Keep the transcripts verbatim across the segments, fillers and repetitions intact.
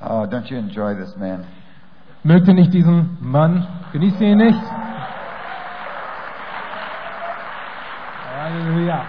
Oh, don't you enjoy this man? Mögt ihr nicht diesen Mann? Genießt ihr ihn nicht? Halleluja.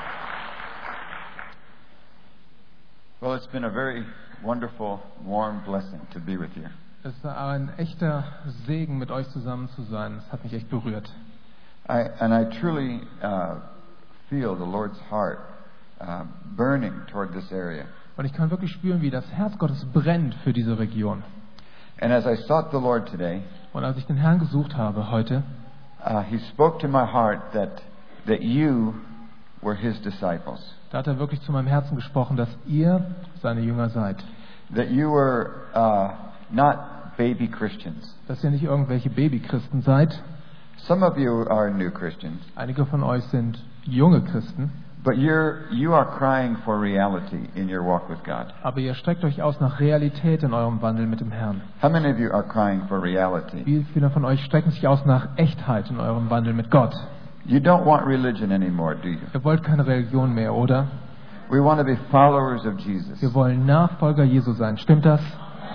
Well, it's been a very wonderful, warm blessing to be with you. Es war ein echter Segen, mit euch zusammen zu sein. Es hat mich echt berührt. I, and I truly uh, feel the Lord's heart uh, burning toward this area. Und ich kann wirklich spüren, wie das Herz Gottes brennt für diese Region. And as I sought the Lord today, Und als ich den Herrn gesucht habe heute, uh, He spoke to my heart that that you were His disciples, da hat er wirklich zu meinem Herzen gesprochen, dass ihr seine Jünger seid. that you were uh, not baby Christians. Dass ihr nicht irgendwelche Babychristen seid. Some of you are new Christians, Einige von euch sind junge Christen. but you're you are crying for reality in your walk with God. Aber ihr streckt euch aus nach Realität in eurem Wandel mit dem Herrn. How many of you are crying for reality? Wie viele von euch strecken sich aus nach Echtheit in eurem Wandel mit Gott? You don't want religion anymore, do you? Ihr wollt keine Religion mehr, oder? We want to be followers of Jesus. Wir wollen Nachfolger Jesu sein. Stimmt das?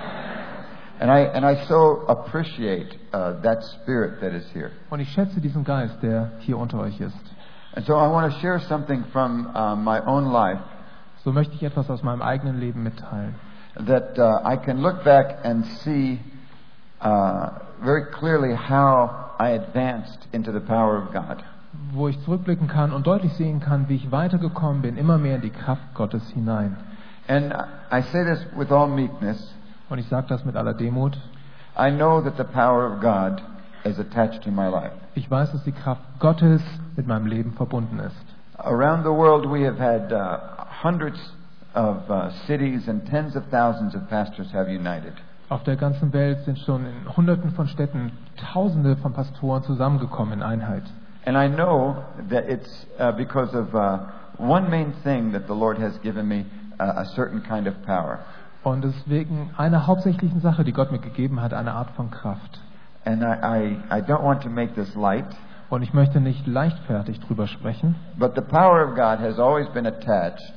And I and I so appreciate uh, that spirit that is here. Und ich schätze diesen Geist, der hier unter euch ist. And so I want to share something from uh, my own life So möchte ich etwas aus meinem eigenen Leben mitteilen. that uh, I can look back and see uh, very clearly how I advanced into the power of God. Wo ich zurückblicken kann und deutlich sehen kann, wie ich weitergekommen bin, immer mehr in die Kraft Gottes hinein. And I say this with all meekness. Und ich sage das mit aller Demut. I know that the power of God is attached to my life. Ich weiß, dass die Kraft Gottes mit meinem Leben verbunden ist. Around the world we have had uh, hundreds of uh, cities and tens of thousands of pastors have united. Auf der ganzen Welt sind schon in Hunderten von Städten Tausende von Pastoren zusammengekommen in Einheit. And I know that it's uh, because of uh, one main thing that the Lord has given me uh, a certain kind of power. Und deswegen einer hauptsächlichen Sache, die Gott mir gegeben hat, eine Art von Kraft. And I, I, I don't want to make this light, Und ich möchte nicht leichtfertig drüber sprechen, but the power of God has always been attached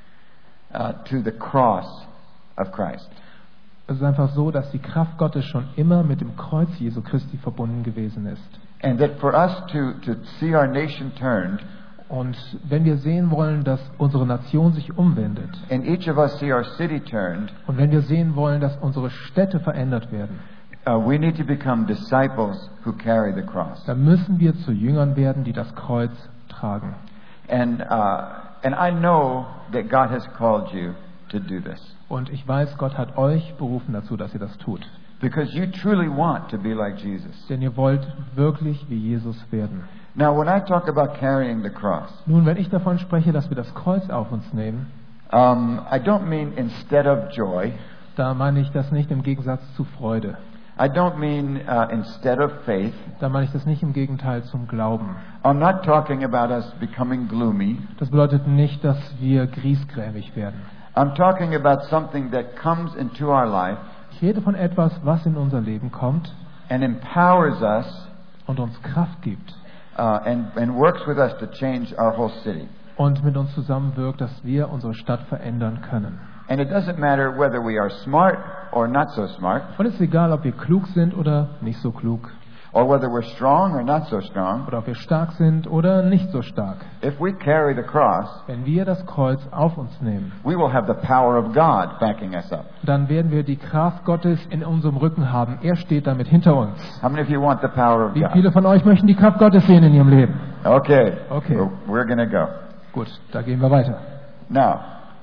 uh, to the cross of Christ. es ist einfach so, dass die Kraft Gottes schon immer mit dem Kreuz Jesu Christi verbunden gewesen ist. And that for us to, to see our nation turned, Und wenn wir sehen wollen, dass unsere Nation sich umwendet, and each of us see our city turned, und wenn wir sehen wollen, dass unsere Städte verändert werden, uh, we need to become disciples who carry the cross. dann müssen wir zu Jüngern werden, die das Kreuz tragen. And, uh, and I know that God has called you to do this. Und ich weiß, Gott hat euch berufen dazu, dass ihr das tut. Because you truly want to be like Jesus. Denn ihr wollt wirklich wie Jesus werden. Now, when I talk about carrying the cross, Nun, wenn ich davon spreche, dass wir das Kreuz auf uns nehmen, um, I don't mean instead of joy. da meine ich das nicht im Gegensatz zu Freude. I don't mean uh, instead of faith. Da meine ich das nicht im Gegenteil zum Glauben. I'm not talking about us becoming gloomy. Das bedeutet nicht, dass wir griesgrämig werden. I'm talking about something that comes into our life Ich rede von etwas, was in unser Leben kommt and empowers us und uns Kraft gibt uh, and, and works with us to change our whole city. und mit uns zusammenwirkt, dass wir unsere Stadt verändern können. And it doesn't matter whether we are smart or not so smart, Und es ist egal, ob wir klug sind oder nicht so klug, or whether we're strong or not so strong. oder ob wir stark sind oder nicht so stark. If we carry the cross, Wenn wir das Kreuz auf uns nehmen, we will have the power of God backing us up. dann werden wir die Kraft Gottes in unserem Rücken haben. Er steht damit hinter uns. How many of you want the power of Wie God? viele von euch möchten die Kraft Gottes sehen in ihrem Leben? Okay. Okay. We're, we're going to go. Gut, da gehen wir weiter. Now,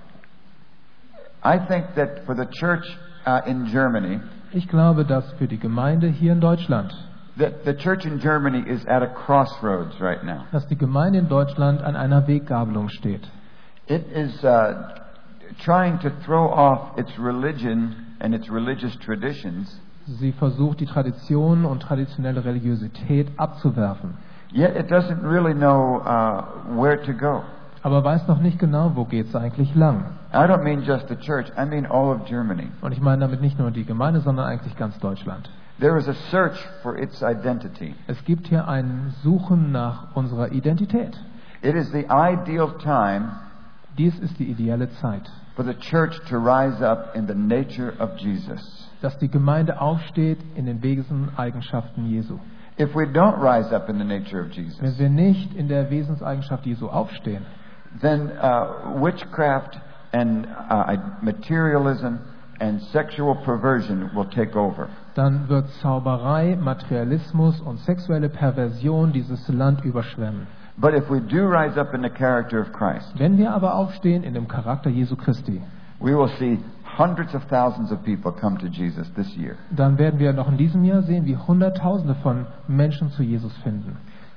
I think that for the church uh, in Germany, Ich glaube, dass für die Gemeinde hier in Deutschland, that the church in Germany is at a crossroads right now. dass die Gemeinde in Deutschland an einer Weggabelung steht. It is uh, trying to throw off its religion and its religious traditions, Sie versucht, die Tradition und traditionelle Religiosität abzuwerfen, yet it doesn't really know uh, where to go. aber weiß noch nicht genau, wo geht es eigentlich lang. I don't mean just the church, I mean all of Germany. Und ich meine damit nicht nur die Gemeinde, sondern eigentlich ganz Deutschland. There is a search for its identity. Es gibt hier ein Suchen nach unserer Identität. It is the ideal time Dies ist die ideale Zeit, for the church to rise up in the nature of Jesus. dass die Gemeinde aufsteht in den Wesenseigenschaften Jesu. If we don't rise up in the nature of Wenn Jesus, wir nicht in der Wesenseigenschaft Jesu aufstehen, then uh, witchcraft and uh, materialism and sexual perversion will take over. dann wird Zauberei, Materialismus und sexuelle Perversion dieses Land überschwemmen. But if we do rise up in the character of Christ, Wenn wir aber aufstehen in dem Charakter Jesu Christi, we will see hundreds of thousands of people come to Jesus this year. dann werden wir noch in diesem Jahr sehen, wie Hunderttausende von Menschen zu Jesus finden.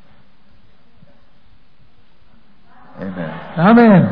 Amen. Amen.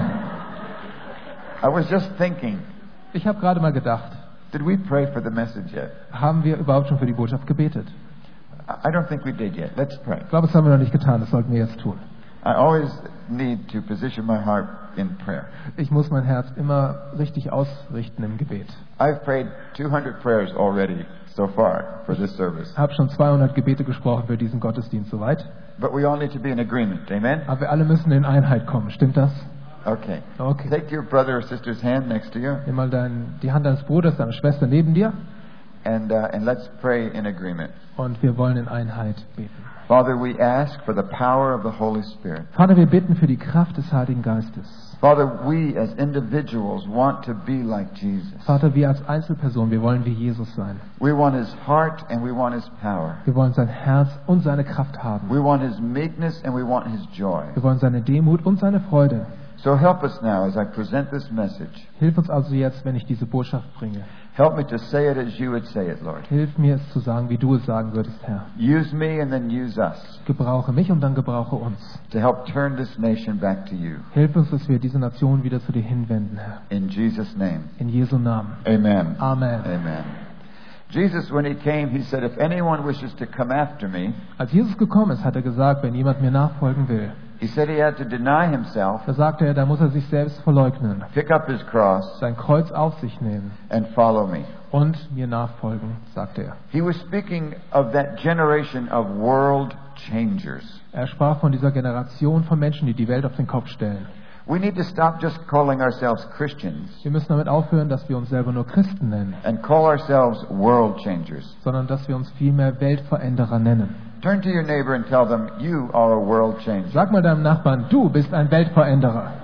I was just thinking, Ich habe gerade mal gedacht, did we pray for the message yet? haben wir überhaupt schon für die Botschaft gebetet? I I don't think we did yet. Let's pray. Ich glaube, das haben wir noch nicht getan, das sollten wir jetzt tun. I always need to position my heart in prayer. Ich muss mein Herz immer richtig ausrichten im Gebet. I've prayed two hundred prayers already so far for this service. Ich habe schon zweihundert Gebete gesprochen für diesen Gottesdienst soweit. But we all need to be in agreement. Amen? Aber wir alle müssen in Einheit kommen, stimmt das? Okay. Okay. Take your brother or sister's hand next to you Nimm mal dein, die Hand deines Bruders, deiner Schwester neben dir and, uh, and let's pray in agreement. und wir wollen in Einheit beten. Father, we ask for the power of the Holy Spirit. Vater, wir bitten für die Kraft des Heiligen Geistes. Father, we as individuals want to be like Jesus. Vater, wir als Einzelperson, wir wollen wie Jesus sein. We want His heart and we want His power. Wir wollen sein Herz und seine Kraft haben. We want His meekness and we want His joy. Wir wollen seine Demut und seine Freude. So help us now as I present this message. Hilf uns also jetzt, wenn ich diese Botschaft bringe. Help me to say it as you would say it, Lord. Hilf mir es zu sagen, wie du es sagen würdest, Herr. Use me and then use us Gebrauche mich und dann gebrauche uns. to help turn this nation back to you. Hilf uns, dass wir diese Nation wieder zu dir hinwenden, Herr. In Jesus' name. In Jesu Namen. Amen. Amen. Amen. Jesus, when He came, He said, if anyone wishes to come after me, Als Jesus gekommen ist, hat er gesagt, wenn jemand mir nachfolgen will, He said He had to deny Himself, da sagte er, da muss er sich selbst verleugnen, pick up His cross, sein Kreuz auf sich nehmen and follow me. und mir nachfolgen, sagte er. He was speaking of that generation of world changers. Er sprach von dieser Generation von Menschen, die die Welt auf den Kopf stellen. We need to stop just calling ourselves Christians Wir müssen damit aufhören, dass wir uns selber nur Christen nennen, and call ourselves world changers. sondern dass wir uns vielmehr Weltveränderer nennen. Turn to your neighbor and tell them, you are a world changer. Sag mal deinem Nachbarn, du bist ein Weltveränderer.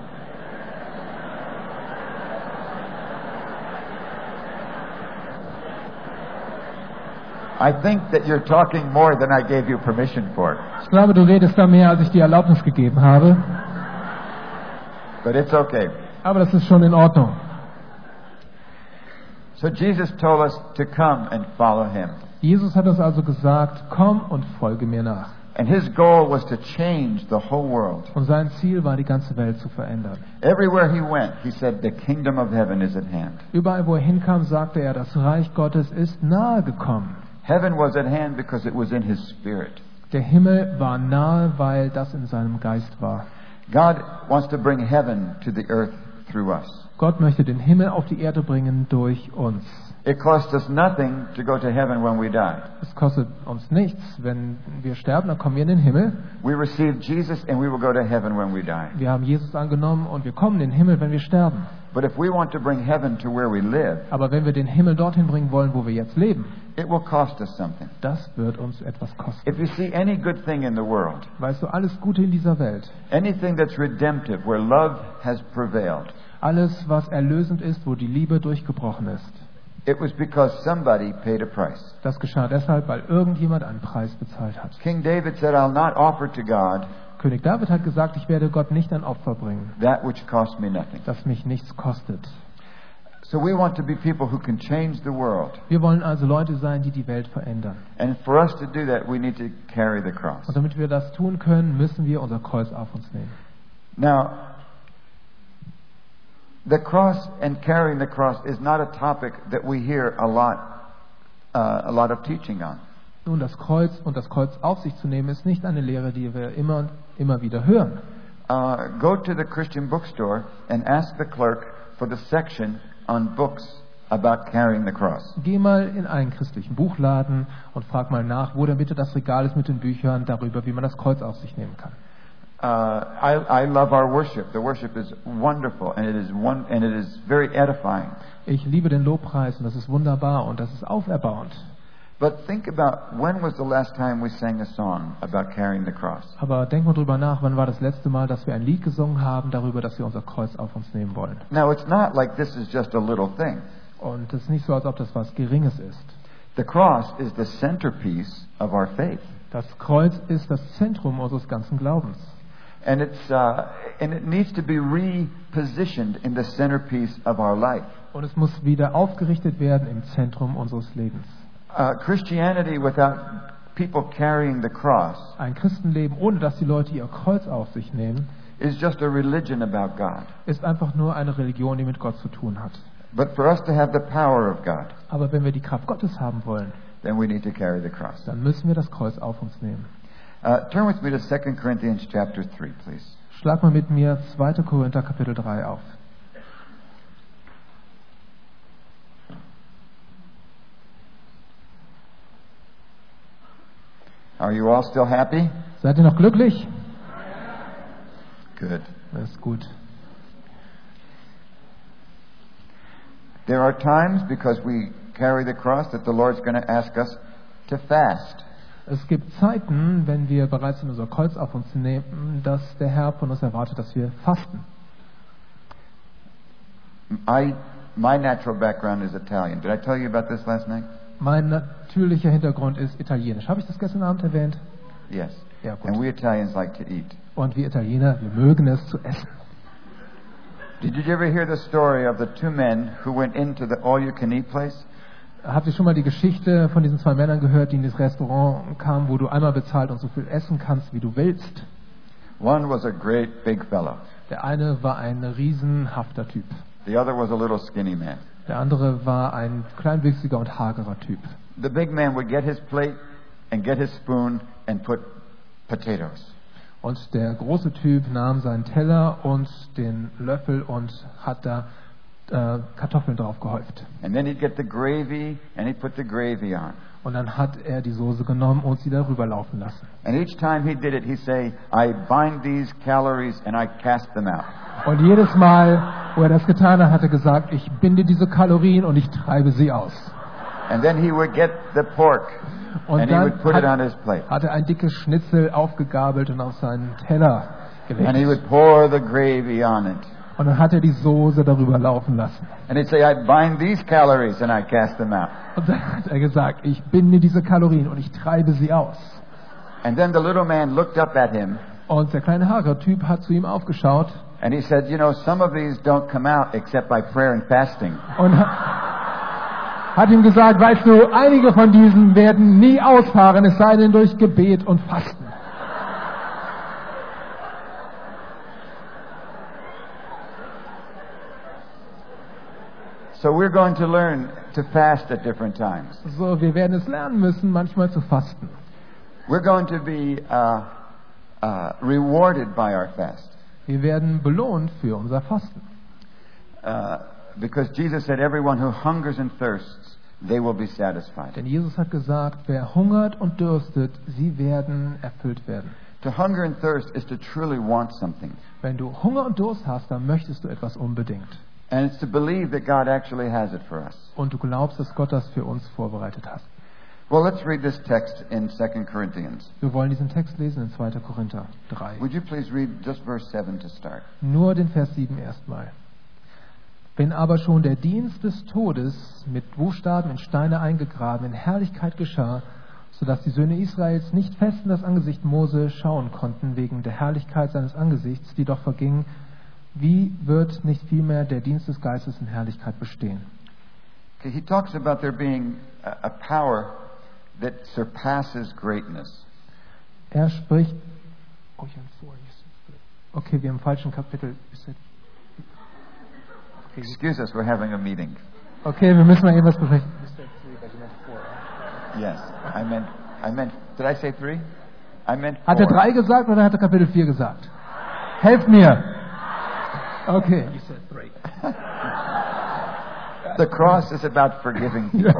I think that you're talking more than I gave you permission for. Ich glaube, du redest da mehr, als ich dir Erlaubnis gegeben habe. But it's okay. Aber das ist schon in Ordnung. So Jesus told us to come and follow Him. Jesus hat uns also gesagt, komm und folge mir nach. And His goal was to change the whole world. Und sein Ziel war, die ganze Welt zu verändern. Everywhere He went, He said, the kingdom of heaven is at hand. Überall, wo er hinkam, sagte er, das Reich Gottes ist nahe gekommen. Heaven was at hand because it was in His Spirit. Der Himmel war nahe, weil das in seinem Geist war. God wants to bring heaven to the earth through us. Gott möchte den Himmel auf die Erde bringen durch uns. It costs us nothing to go to heaven when we die. Es kostet uns nichts. Wenn wir sterben, dann kommen wir in den Himmel. We receive Jesus and we will go to heaven when we die. Wir haben Jesus angenommen und wir kommen in den Himmel, wenn wir sterben. But if we want to bring heaven to where we live, Aber wenn wir den Himmel dorthin bringen wollen, wo wir jetzt leben, it will cost us something. das wird uns etwas kosten. If you see any good thing in the world, Weißt du, alles Gute in dieser Welt, anything that's redemptive, where love has prevailed, alles, was erlösend ist, wo die Liebe durchgebrochen ist, it was because somebody paid a price. das geschah deshalb, weil irgendjemand einen Preis bezahlt hat. King David said, I'll not offer to God König David hat gesagt, ich werde Gott nicht ein Opfer bringen, that which cost me nothing. das mich nichts kostet. So we want to be people who can change the world. Wir wollen also Leute sein, die die Welt verändern. And for us to do that, we need to carry the cross. Und damit wir das tun können, müssen wir unser Kreuz auf uns nehmen. Now, the cross and carrying the cross is not a topic that we hear a lot, uh, a lot of teaching on. Nun, das Kreuz und das Kreuz auf sich zu nehmen, ist nicht eine Lehre, die wir immer und immer wieder hören. Uh, go to the Christian bookstore and ask the clerk for the section on books about carrying the cross. Geh mal in einen christlichen Buchladen und frag mal nach, wo denn bitte das Regal ist mit den Büchern darüber, wie man das Kreuz auf sich nehmen kann. Uh, I, I love our worship. The worship is wonderful, and it is one, and it is very edifying. Ich liebe den Lobpreis und das ist wunderbar und das ist auferbauend. But think about, when was the last time we sang a song about carrying the cross? Aber denk mal drüber nach, wann war das letzte Mal, dass wir ein Lied gesungen haben darüber, dass wir unser Kreuz auf uns nehmen wollen. Now, it's not like this is just a little thing. Und es ist nicht so, als ob das was Geringes ist. The cross is the centerpiece of our faith. Das Kreuz ist das Zentrum unseres ganzen Glaubens. And it's uh, and it needs to be repositioned in the centerpiece of our life. Und es muss wieder aufgerichtet werden im Zentrum unseres Lebens. Uh, Christianity without people carrying the cross Ein Christenleben, ohne dass die Leute ihr Kreuz auf sich nehmen, is just a religion about God. ist einfach nur eine Religion, die mit Gott zu tun hat. But for us to have the power of God, Aber wenn wir die Kraft Gottes haben wollen, then we need to carry the cross. dann müssen wir das Kreuz auf uns nehmen. Uh, turn with me to Second Corinthians chapter three, please. Schlag mal mit mir zweiter Korinther Kapitel drei auf. Are you all still happy? Seid ihr noch glücklich? Good. Das ist gut. There are times, because we carry the cross, that the Lord's going to ask us to fast. Es gibt Zeiten, wenn wir bereit sind, unser Kreuz auf uns zu nehmen, dass der Herr von uns erwartet, dass wir fasten. I, my natural background is Italian. Did I tell you about this last night? Mein natürlicher Hintergrund ist italienisch. Habe ich das gestern Abend erwähnt? Yes. Ja, gut. And we Italians like to eat. Und wir Italiener, wir mögen es zu essen. Did you ever hear the story of the two men who went into the all-you-can-eat place? Habt ihr schon mal die Geschichte von diesen zwei Männern gehört, die in das Restaurant kamen, wo du einmal bezahlt und so viel essen kannst, wie du willst? One was a great big fellow. Der eine war ein riesenhafter Typ. The other was a little skinny man. Der andere war ein kleinwüchsiger und hagerer Typ. The big man would get his plate and get his spoon and put potatoes. Und der große Typ nahm seinen Teller und den Löffel und hat da äh, Kartoffeln drauf gehäuft. And then he'd get the gravy and he'd put the gravy on. Und dann hat er die Soße genommen und sie darüber laufen lassen. And each time he did it, he'd say, I bind these calories and I cast them out. Und jedes Mal, wo er das getan hat, hat er gesagt, ich binde diese Kalorien und ich treibe sie aus. And then he would get the pork Und and he dann would put it on hat, his plate. hat er ein dickes Schnitzel aufgegabelt und auf seinen Teller And he gelegt. would pour the gravy on it. Und dann hat er die Soße darüber laufen lassen. And he'd say, I bind these calories and I cast them out. Und dann hat er gesagt, ich binde diese Kalorien und ich treibe sie aus. And then the little man looked up at him Und der kleine hagere Typ hat zu ihm aufgeschaut and he said, you know, some of these don't come out except by prayer and fasting. und hat ihm gesagt, weißt du, einige von diesen werden nie ausfahren, es sei denn durch Gebet und Fasten. So we're going to learn to fast at different times. So, wir werden es lernen müssen, manchmal zu fasten. We're going to be uh, uh, rewarded by our fast. Wir werden belohnt für unser Fasten. Uh, because Jesus said, everyone who hungers and thirsts, they will be satisfied. Denn Jesus hat gesagt, wer hungert und dürstet, sie werden erfüllt werden. To hunger and thirst is to truly want something. Wenn du Hunger und Durst hast, dann möchtest du etwas unbedingt. And it's to believe that God actually has it for us. Und du glaubst, dass Gott das für uns vorbereitet hat. Well, let's read this text in Second Corinthians. Wir wollen diesen Text lesen in zweiter Korinther drei. Would you please read just verse seven to start? Nur den Vers sieben erstmal. Wenn aber schon der Dienst des Todes mit Buchstaben in Steine eingegraben in Herrlichkeit geschah, sodass die Söhne Israels nicht fest in das Angesicht Mose schauen konnten wegen der Herrlichkeit seines Angesichts, die doch verging, wie wird nicht vielmehr der Dienst des Geistes in Herrlichkeit bestehen? Okay, he talks about there being a, a power that surpasses greatness. Er spricht. Oh, okay, wir haben im falschen Kapitel. Okay, Excuse us, we're having a meeting. okay, wir müssen mal eben was besprechen. Yes, I meant, I meant, did I say three? I meant four. Hat er drei gesagt oder hat er Kapitel vier gesagt? Helft mir! Okay. You said three. The cross is about forgiving people.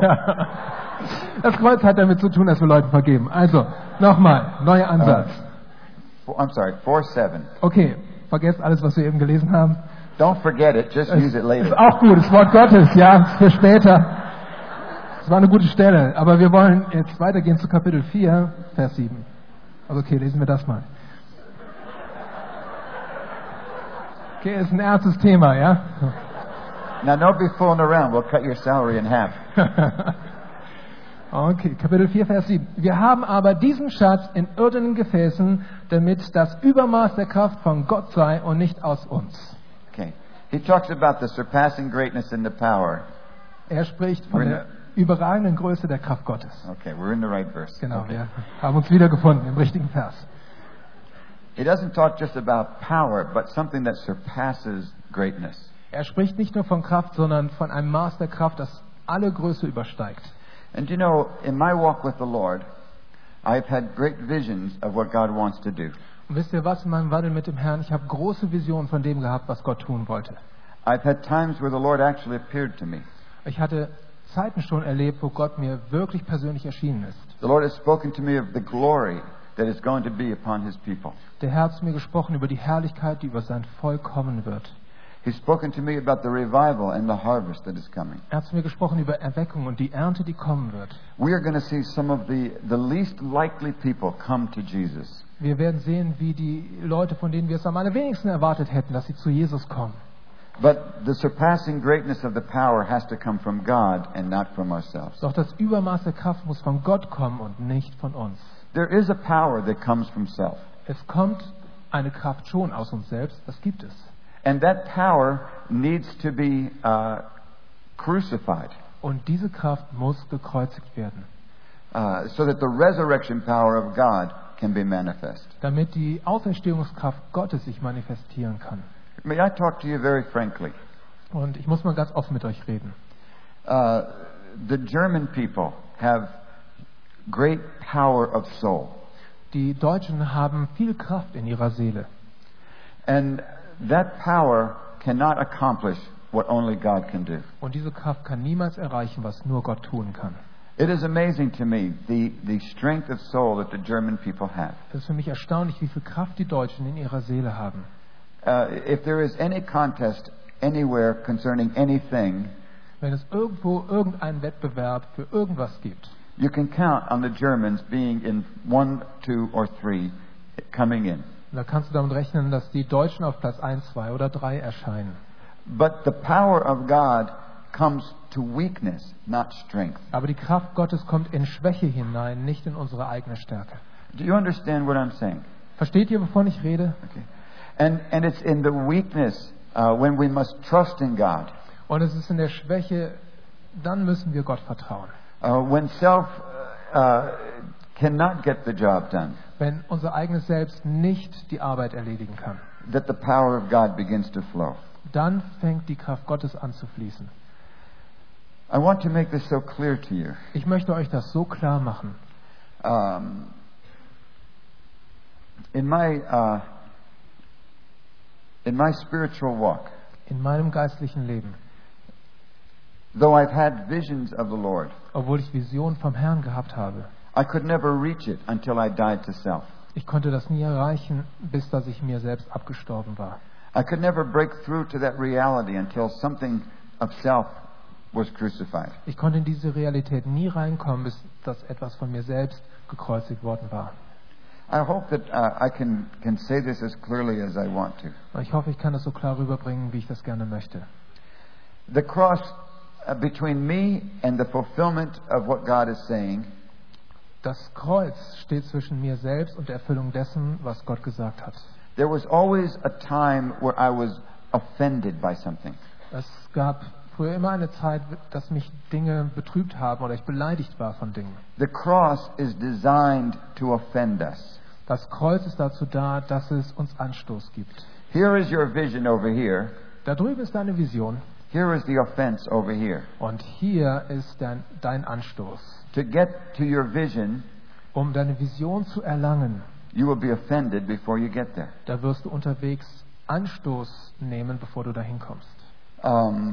Das Kreuz hat damit zu tun, dass wir Leuten vergeben. Also, nochmal, neuer Ansatz. Four, I'm sorry, four seven. Okay, vergesst alles, was wir eben gelesen haben. Don't forget it, just use it Es later. ist auch gut, das Wort Gottes, ja, für später. Es war eine gute Stelle, aber wir wollen jetzt weitergehen zu Kapitel vier, Vers sieben. Also okay, lesen wir das mal. Okay, ist ein ernstes Thema, ja? Now don't be fooling around, we'll cut your salary in half. Okay, Kapitel vier, Vers sieben. Wir haben aber diesen Schatz in irdenen Gefäßen, damit das Übermaß der Kraft von Gott sei und nicht aus uns. Okay. He talks about the surpassing greatness in the power. Er spricht von der überragenden Größe der Kraft Gottes. Okay, we're in the right verse. Genau, Okay. wir haben uns wiedergefunden im richtigen Vers. He doesn't talk just about power, but something that surpasses greatness. Er spricht nicht nur von Kraft, sondern von einem Maß der Kraft, das alle Größe übersteigt. And you know, in my walk with the Lord, I've had great visions of what God wants to do. Und wisst ihr was, in meinem Wandel mit dem Herrn, ich habe große Visionen von dem gehabt, was Gott tun wollte. I've had times where the Lord actually appeared to me. Ich hatte Zeiten schon erlebt, wo Gott mir wirklich persönlich erschienen ist. The Lord has spoken to me of the glory that is going to be upon His people. Der Herr hat zu mir gesprochen über die Herrlichkeit, die über sein Volk kommen wird. He's spoken to me about the revival and the harvest that is coming. Er hat zu mir gesprochen über Erweckung und die Ernte, die kommen wird. We are going to see some of the, the least likely people come to Jesus. Wir werden sehen, wie die Leute, von denen wir es am allerwenigsten erwartet hätten, dass sie zu Jesus kommen. But the surpassing greatness of the power has to come from God and not from ourselves. Doch das Übermaß der Kraft muss von Gott kommen und nicht von uns. There is a power that comes from self. Es kommt eine Kraft schon aus uns selbst, das gibt es. And that power needs to be uh, crucified Und diese Kraft muss gekreuzigt werden, uh, so that the resurrection power of God can be manifest. damit die Auferstehungskraft Gottes sich manifestieren kann. May I talk to you very frankly? Und ich muss mal ganz offen mit euch reden. Uh, the German people have great power of soul. Die Deutschen haben viel Kraft in ihrer Seele. And that power cannot accomplish what only God can do. Und diese Kraft kann niemals erreichen, was nur Gott tun kann. It is amazing to me the, the strength of soul that the German people have. Es ist für mich erstaunlich, wie viel Kraft die Deutschen in ihrer Seele haben. Uh, if there is any contest anywhere concerning anything, Wenn es irgendwo irgendeinen Wettbewerb für irgendwas gibt, you can count on the Germans being in one, two, or three coming in. da kannst du damit rechnen, dass die Deutschen auf Platz eins, zwei oder drei erscheinen. But the power of God comes to weakness, not strength. Aber die Kraft Gottes kommt in Schwäche hinein, nicht in unsere eigene Stärke. Do you understand what I'm saying? Versteht ihr, wovon ich rede? Okay. And, and it's in the weakness uh, when we must trust in God. Und es ist in der Schwäche, dann müssen wir Gott vertrauen. Uh, when self uh, cannot get the job done, Wenn unser eigenes Selbst nicht die Arbeit erledigen kann, that the power of God begins to flow. dann fängt die Kraft Gottes an zu fließen. I want to make this so clear to you. Ich möchte euch das so klar machen. Um, in my uh, in my spiritual walk, In meinem geistlichen Leben, though I've had visions of the Lord, obwohl ich Visionen vom Herrn gehabt habe, I could never reach it until I died to self. ich konnte das nie erreichen, bis dass ich mir selbst abgestorben war. I could never break through to that reality until something of self was crucified. Ich konnte in diese Realität nie reinkommen, bis dass etwas von mir selbst gekreuzigt worden war. I hope that uh, I can, can say this as clearly as I want to. Und ich hoffe, ich kann das so klar rüberbringen, wie ich das gerne möchte. The cross uh, between me and the fulfillment of what God is saying Das Kreuz steht zwischen mir selbst und der Erfüllung dessen, was Gott gesagt hat. there was always a time where I was offended by something. Es gab früher immer eine Zeit, dass mich Dinge betrübt haben oder ich beleidigt war von Dingen. The cross is designed to offend us. Das Kreuz ist dazu da, dass es uns Anstoß gibt. Here is your vision over here. Da drüben ist deine Vision Here is the offense over here. und hier ist dein, dein Anstoß. To get to your vision, Um deine Vision zu erlangen, you will be offended before you get there. da wirst du unterwegs Anstoß nehmen, bevor du dahin kommst. Um,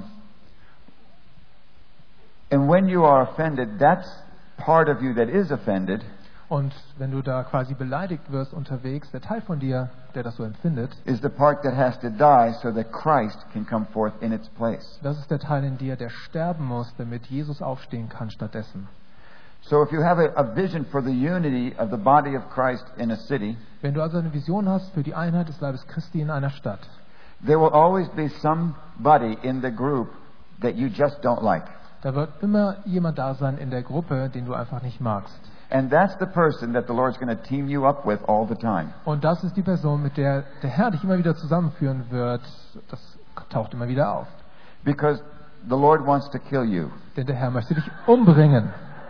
and when you are offended, that's part of you that is offended Und wenn du da quasi beleidigt wirst unterwegs, der Teil von dir, der das so empfindet, is the part that has to die so that Christ can come forth in its place. das ist der Teil in dir, der sterben muss, damit Jesus aufstehen kann stattdessen. So if you have a, a vision for the unity of the body of Christ in a city, Wenn du also eine Vision hast für die Einheit des Leibes Christi in einer Stadt, there will always be somebody in the group that you just don't like. da wird immer jemand da sein in der Gruppe, den du einfach nicht magst. And that's the person that the Lord's going to team you up with all the time. Und das ist die Person, mit der der Herr dich immer wieder zusammenführen wird. Das taucht immer wieder auf. Because the Lord wants to kill you. Denn der Herr möchte dich umbringen.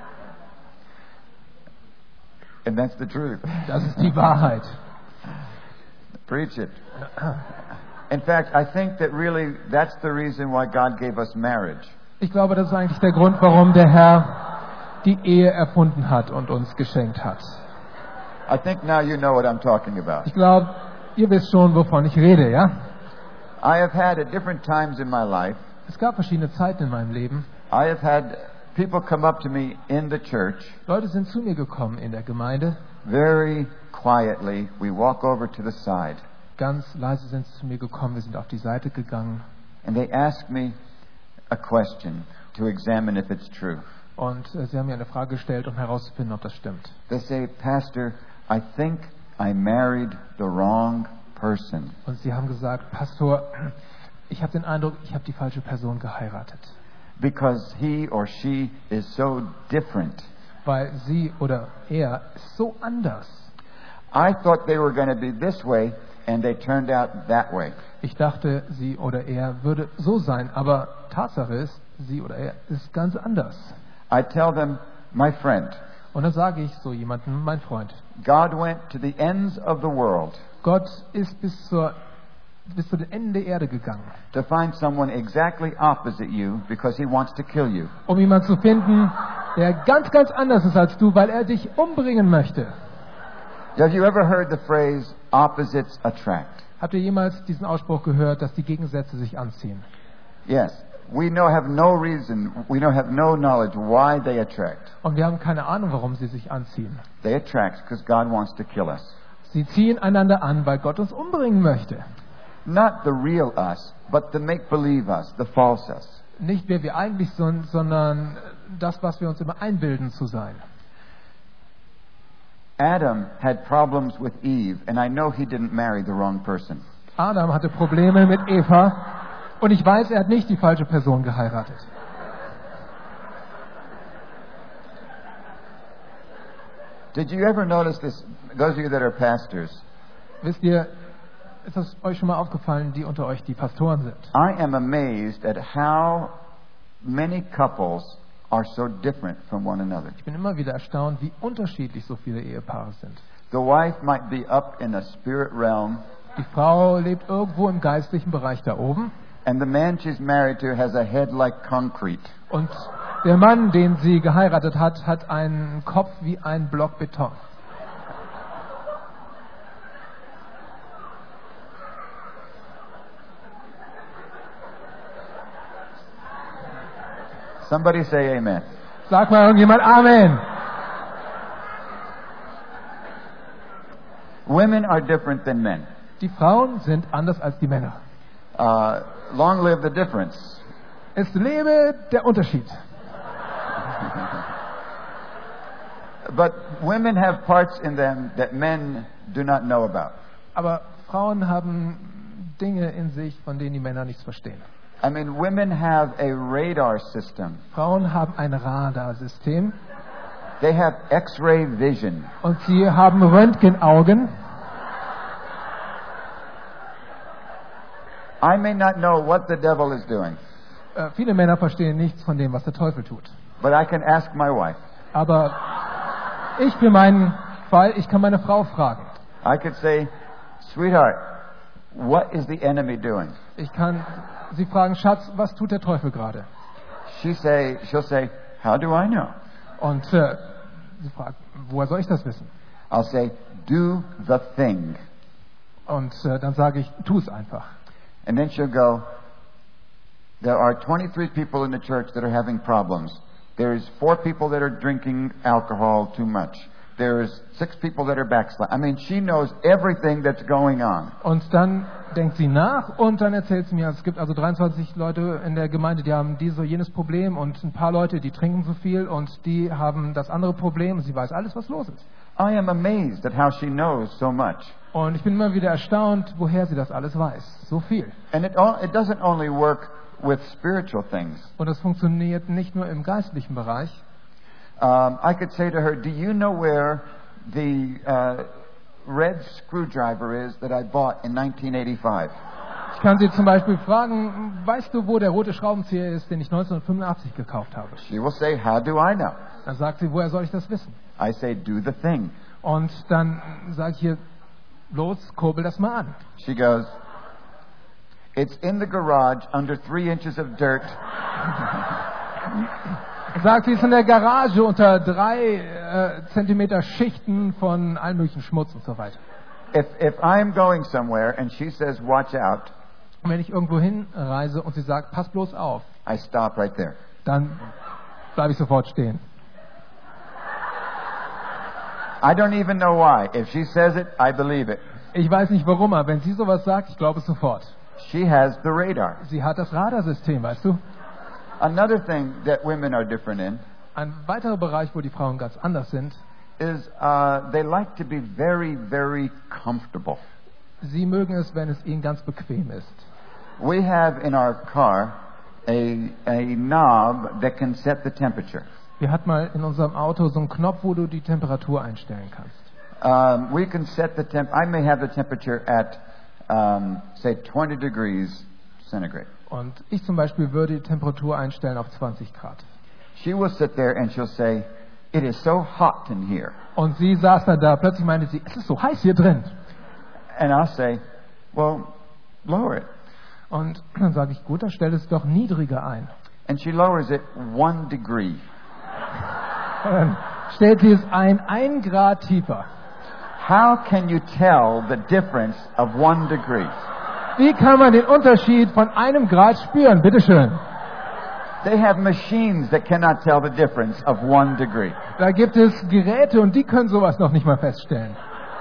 And that's the truth. Das ist die Wahrheit. Preach it. In fact, I think that really that's the reason why God gave us marriage. Ich glaube, das ist eigentlich der Grund, warum der Herr die Ehe erfunden hat und uns geschenkt hat. I think now you know what I'm talking about. Ich glaube, ihr wisst schon, wovon ich rede, ja? I have had at different times in my life, Es gab verschiedene Zeiten in meinem Leben. I have had people come up to me in the church Leute sind zu mir gekommen in der Gemeinde. very quietly. We walk over to the side Ganz leise sind sie zu mir gekommen. Wir sind auf die Seite gegangen. and they ask me a question to examine if it's true. Und äh, sie haben mir eine Frage gestellt, um herauszufinden, ob das stimmt. They say, Pastor, I think I married the wrong person. Und sie haben gesagt, Pastor, ich habe den Eindruck, ich habe die falsche Person geheiratet. Because he or she is so different. Weil sie oder er ist so anders. I thought they were going to be this way, and they turned out that way. Ich dachte, sie oder er würde so sein, aber Tatsache ist, sie oder er ist ganz anders. I tell them, my friend, Und dann sage ich so jemandem, mein Freund, God went to the ends of the world Gott ist bis zur bis zu den Enden der Erde gegangen, to find someone exactly opposite you because he wants to kill you. um jemanden zu finden, der ganz, ganz anders ist als du, weil er dich umbringen möchte. Have you ever heard the phrase, opposites attract? Habt ihr jemals diesen Ausspruch gehört, dass die Gegensätze sich anziehen? Yes. We know, have no reason, we know, have no knowledge why they attract. Und wir haben keine Ahnung, warum sie sich anziehen. They attract because God wants to kill us. Sie ziehen einander an, weil Gott uns umbringen möchte. Not the real us, but the make-believe us, the false us. Nicht wer wir eigentlich sind, sondern das, was wir uns immer einbilden zu sein. Adam had problems with Eve, and I know he didn't marry the wrong person. Adam hatte Probleme mit Eva und ich weiß, er hat nicht die falsche Person geheiratet. Did you ever notice this, those of you that are pastors? Wisst ihr, ist das euch schon mal aufgefallen, die unter euch die Pastoren sind? I am amazed at how many couples are so different from one another. Ich bin immer wieder erstaunt, wie unterschiedlich so viele Ehepaare sind. The wife might be up in a spirit realm, Die Frau lebt irgendwo im geistlichen Bereich da oben and the man she's married to has a head like concrete. und der Mann, den sie geheiratet hat, hat einen Kopf wie ein Block Beton. Somebody say amen. Sag mal irgendjemand Amen. Women are different than men. Die Frauen sind anders als die Männer. Uh, long live the difference. Es lebe der Unterschied. But women have parts in them that men do not know about. Aber Frauen haben Dinge in sich, von denen die Männer nichts verstehen. I mean, women have a radar system. Frauen haben ein Radarsystem They have X-ray vision. und sie haben Röntgenaugen. I may not know what the devil is doing, Äh, viele Männer verstehen nichts von dem, was der Teufel tut. but I can ask my wife. Aber ich für meinen Fall, ich kann meine Frau fragen. I could say, sweetheart, what is the enemy doing? Ich kann sie fragen, Schatz, was tut der Teufel gerade? She say, she'll say, how do I know? Und äh, sie fragt, woher soll ich das wissen? I'll say, do the thing. Und äh, dann sage ich, tu es einfach. And then she'll go, there are twenty-three people in the church that are having problems. There's four people that are drinking alcohol too much. there's six people that are backsliding. I mean, she knows everything that's going on. Und dann denkt sie nach und dann erzählt sie mir, es gibt also dreiundzwanzig Leute in der Gemeinde, die haben dieses oder jenes Problem und ein paar Leute, die trinken zu viel und die haben das andere Problem. Sie weiß alles, was los ist. I am amazed at how she knows so much. Und ich bin immer wieder erstaunt, woher sie das alles weiß. So viel. And it, all, it doesn't only work with spiritual things. Und das funktioniert nicht nur im geistlichen Bereich. Um, I could say to her, do you know where the uh, red screwdriver is that I bought in nineteen eighty-five? Ich kann sie zum Beispiel fragen, weißt du, wo der rote Schraubenzieher ist, den ich neunzehnhundertfünfundachtzig gekauft habe? She will say, how do I know? Dann sagt sie, woher soll ich das wissen? I say, do the thing. Und dann sage ich ihr, los, kurbel das mal an. She goes, it's in the garage under three inches of dirt. Sagt sie, ist in der Garage unter drei äh, Zentimeter Schichten von allem möglichen Schmutz und so weiter. If if I'm going somewhere and she says, watch out, Und wenn ich irgendwo hinreise und sie sagt, pass bloß auf, I stop right there. dann bleibe ich sofort stehen. I don't even know why. If she says it, I believe it. Ich weiß nicht warum, aber wenn sie sowas sagt, ich glaube es sofort. She has the radar. Sie hat das Radarsystem, weißt du? Another thing that women are different in Ein weiterer Bereich, wo die Frauen ganz anders sind, is uh, they like to be very, very comfortable. sie mögen es, wenn es ihnen ganz bequem ist. We have in our car a, a knob that can set the temperature. Wir hatten mal in unserem Auto so einen Knopf, wo du die Temperatur einstellen kannst. Um, we can set the temp. I may have the temperature at, um, say, twenty degrees centigrade. Und ich zum Beispiel würde die Temperatur einstellen auf zwanzig Grad. She will sit there and she'll say, "It is so hot in here," Und sie saß dann da, plötzlich meinte sie, es ist so heiß hier drin. and I'll say, "Well, lower it." Und dann sage ich, gut, dann stell es doch niedriger ein. And she lowers it one degree. Und dann stellt sie es ein, ein Grad tiefer. How can you tell the difference of one degree? Wie kann man den Unterschied von einem Grad spüren? Bitteschön. They have machines that cannot tell the difference of one degree. Da gibt es Geräte und die können sowas noch nicht mal feststellen.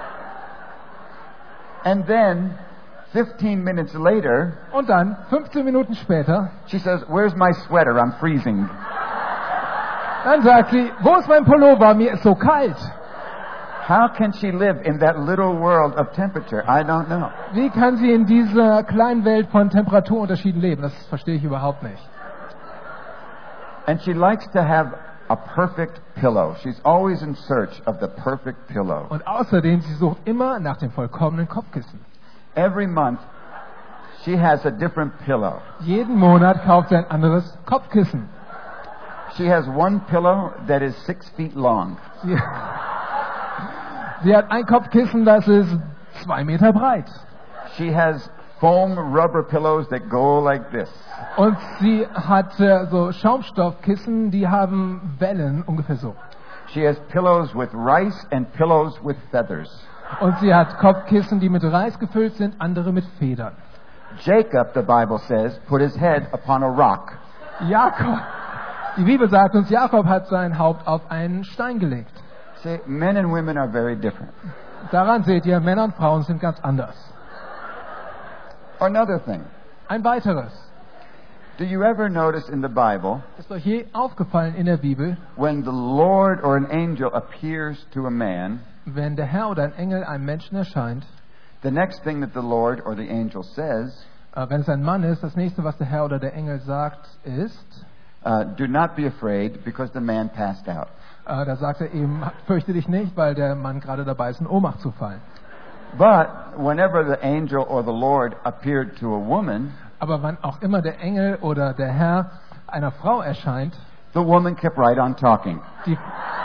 And then, fifteen minutes later, Und dann, fünfzehn Minuten später, she says, "Where's my sweater? I'm freezing." dann sagt sie, wo ist mein Pullover? Mir ist so kalt. How can she live in that little world of temperature? I don't know. Wie kann sie in dieser kleinen Welt von Temperaturunterschieden leben? Das verstehe ich überhaupt nicht. And she likes to have a perfect pillow. She's always in search of the perfect pillow. Und außerdem, sie sucht immer nach dem vollkommenen Kopfkissen. Every month, she has a different pillow. Jeden Monat kauft sie ein anderes Kopfkissen. She has one pillow that is six feet long. Sie, sie hat ein Kopfkissen, das ist zwei Meter breit. She has foam rubber pillows that go like this. Und sie hat äh, so Schaumstoffkissen, die haben Wellen, ungefähr so. She has pillows with rice and pillows with feathers. Und sie hat Kopfkissen, die mit Reis gefüllt sind, andere mit Federn. Jacob, the Bible says, put his head upon a rock. Jakob, die Bibel sagt uns, Jakob hat sein Haupt auf einen Stein gelegt. See, men and women are very different. Daran seht ihr, Männer und Frauen sind ganz anders. Another thing. Ein weiteres. Do you ever notice in the Bible Ist euch je aufgefallen in der Bibel, when the Lord or an angel appears to a man, wenn der Herr oder ein Engel einem Menschen erscheint, the next thing that the Lord or the angel says, äh, wenn es ein Mann ist, das nächste, was der Herr oder der Engel sagt, ist, uh, do not be afraid because the man passed out. äh, da sagt er eben, fürchte dich nicht, weil der Mann gerade dabei ist, in Ohnmacht zu fallen. But whenever the angel or the Lord appeared to a woman, Aber wann auch immer der Engel oder der Herr einer Frau erscheint, the woman kept right on talking. die,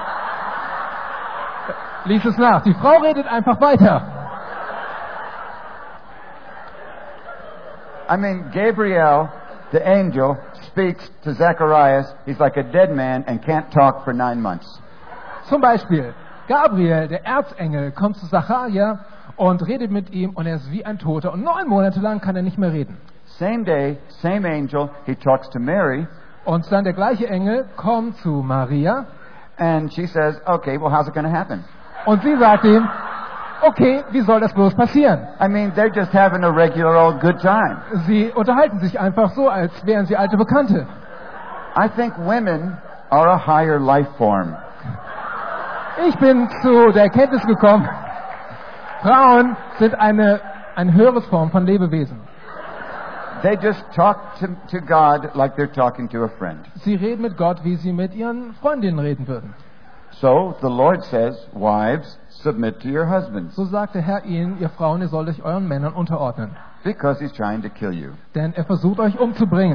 lies es nach, die Frau redet einfach weiter. I mean, Gabriel, the angel, speaks to Zacharias. He's like a dead man and can't talk for nine months. Zum Beispiel, Gabriel, der Erzengel, kommt zu Zacharia und redet mit ihm und er ist wie ein Toter und neun Monate lang kann er nicht mehr reden. Same day, same angel, he talks to Mary, Und dann der gleiche Engel kommt zu Maria and she says, okay, well, how's it going to happen? Und sie sagt ihm, okay, wie soll das bloß passieren? I mean, they're just having a regular old good time. Sie unterhalten sich einfach so, als wären sie alte Bekannte. I think women are a higher life form. Ich bin zu der Erkenntnis gekommen, Frauen sind eine, eine höhere Form von Lebewesen. They just talk to, to God like they're talking to a friend. Sie reden mit Gott, wie sie mit ihren Freundinnen reden würden. So the Lord says, wives, submit to your husbands, So sagt der Herr ihnen, ihr Frauen, ihr sollt euch euren Männern unterordnen. because he's trying to kill you. Denn er versucht euch umzubringen.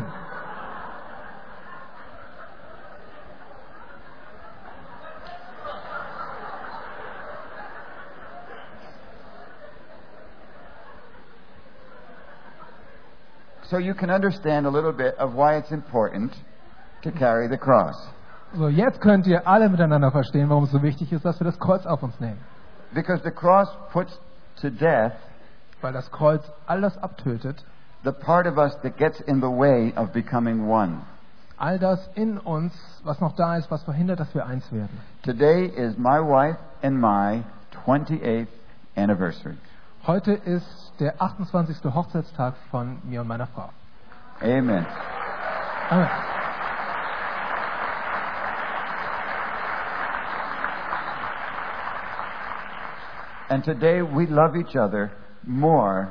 So you can understand a little bit of why it's important to carry the cross. So, jetzt könnt ihr alle miteinander verstehen, warum es so wichtig ist, dass wir das Kreuz auf uns nehmen. Because the cross puts to death Weil das Kreuz all das abtötet, the part of us that gets in the way of becoming one. all das in uns, was noch da ist, was verhindert, dass wir eins werden. Today is my wife and my twenty-eighth anniversary. Heute ist der achtundzwanzigste Hochzeitstag von mir und meiner Frau. Amen. Amen. And today we love each other more,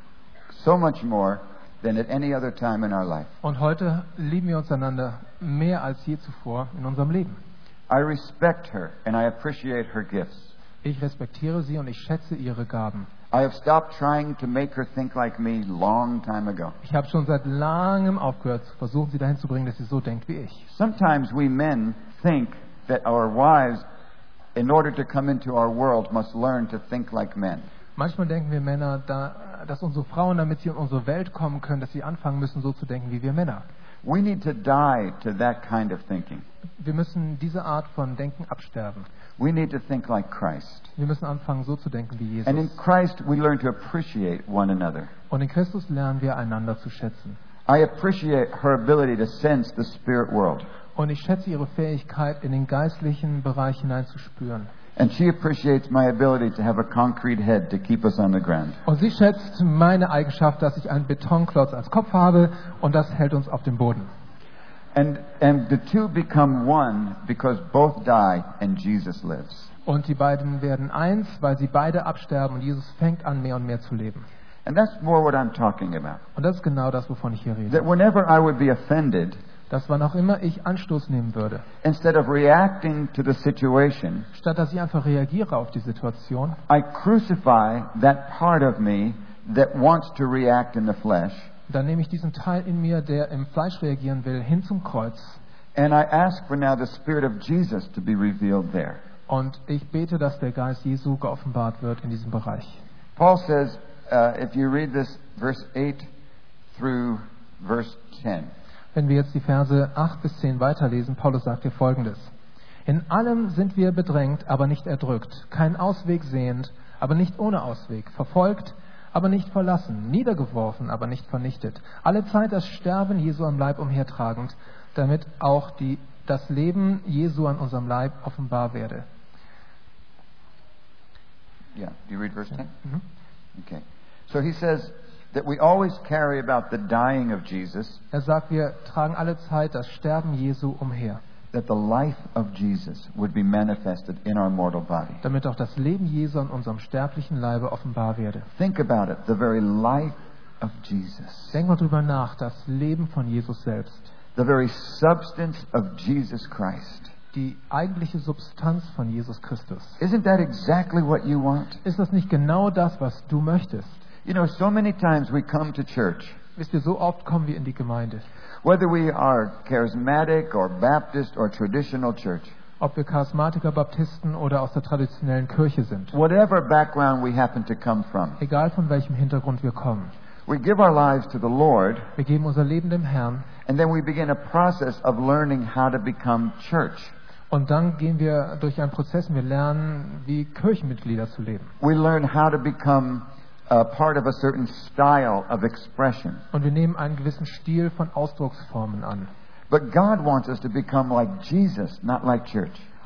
so much more, than at any other time in our life. Und heute lieben wir uns einander mehr als je zuvor in unserem Leben. I respect her and I appreciate her gifts. Ich respektiere sie und ich schätze ihre Gaben. I have stopped trying to make her think like me long time ago. Ich habe schon seit langem aufgehört, versucht sie dahin zu bringen, dass sie so denkt wie ich. Sometimes we men think that our wives, in order to come into our world, must learn to think like men. Manchmal denken wir Männer, da, dass unsere Frauen, damit sie in unsere Welt kommen können, dass sie anfangen müssen, so zu denken wie wir Männer. We need to die to that kind of thinking. Wir müssen diese Art von Denken absterben. We need to think like Christ. Wir müssen anfangen, so zu denken wie And in Jesus. Christ, we learn to appreciate one another. Und in Christus lernen wir, einander zu schätzen. I appreciate her ability to sense the spirit world. Und ich schätze ihre Fähigkeit, in den geistlichen Bereich hineinzuspüren. And she appreciates my ability to have a concrete head to keep us on the ground. Und sie schätzt meine Eigenschaft, dass ich einen Betonklotz als Kopf habe und das hält uns auf dem Boden. And, and the two become one because both die and Jesus lives. Und die beiden werden eins, weil sie beide absterben und Jesus fängt an, mehr und mehr zu leben. And that's more what I'm talking about. Und das ist genau das, wovon ich hier rede. That whenever I would be offended, Dass wann auch immer ich Anstoß nehmen würde, instead of reacting to the situation, statt dass ich einfach reagiere auf die Situation, I crucify that part of me that wants to react in the flesh, dann nehme ich diesen Teil in mir, der im Fleisch reagieren will, hin zum Kreuz. and I ask for now the Spirit of Jesus to be revealed there. Und ich bete, dass der Geist Jesu geoffenbart wird in diesem Bereich. Paul says, uh, if you read this verse eight through verse ten, Wenn wir jetzt die Verse acht bis zehn weiterlesen, Paulus sagt hier Folgendes. In allem sind wir bedrängt, aber nicht erdrückt, keinen Ausweg sehend, aber nicht ohne Ausweg, verfolgt, aber nicht verlassen, niedergeworfen, aber nicht vernichtet, alle Zeit das Sterben Jesu am Leib umhertragend, damit auch die, das Leben Jesu an unserem Leib offenbar werde. yeah, do you read verse ten? Mhm. Okay. So he says that we always carry about the dying of Jesus, Er sagt, wir tragen alle Zeit das Sterben Jesu umher, that the life of Jesus would be manifested in our mortal body. damit auch das Leben Jesu an unserem sterblichen Leibe offenbar werde. Think about it, the very life of Jesus, Denk mal drüber nach, das Leben von Jesus selbst, the very substance of Jesus Christ. die eigentliche Substanz von Jesus Christus. Isn't that exactly what you want? Ist das nicht genau das, was du möchtest? You know, so many times we come to church, Wisst ihr, so oft kommen wir in die Gemeinde. whether we are charismatic or Baptist or traditional church, Ob wir Charismatiker, Baptisten oder aus der traditionellen Kirche sind. whatever background we happen to come from, Egal von welchem Hintergrund wir kommen. we give our lives to the Lord, Wir geben unser Leben dem Herrn and then we begin a process of learning how to become church. und dann gehen wir durch einen Prozess und wir lernen, wie Kirchenmitglieder zu leben. We learn how to become a part of a certain style of expression. Und wir nehmen einen gewissen Stil von Ausdrucksformen an. But God wants us to become like Jesus, not like church.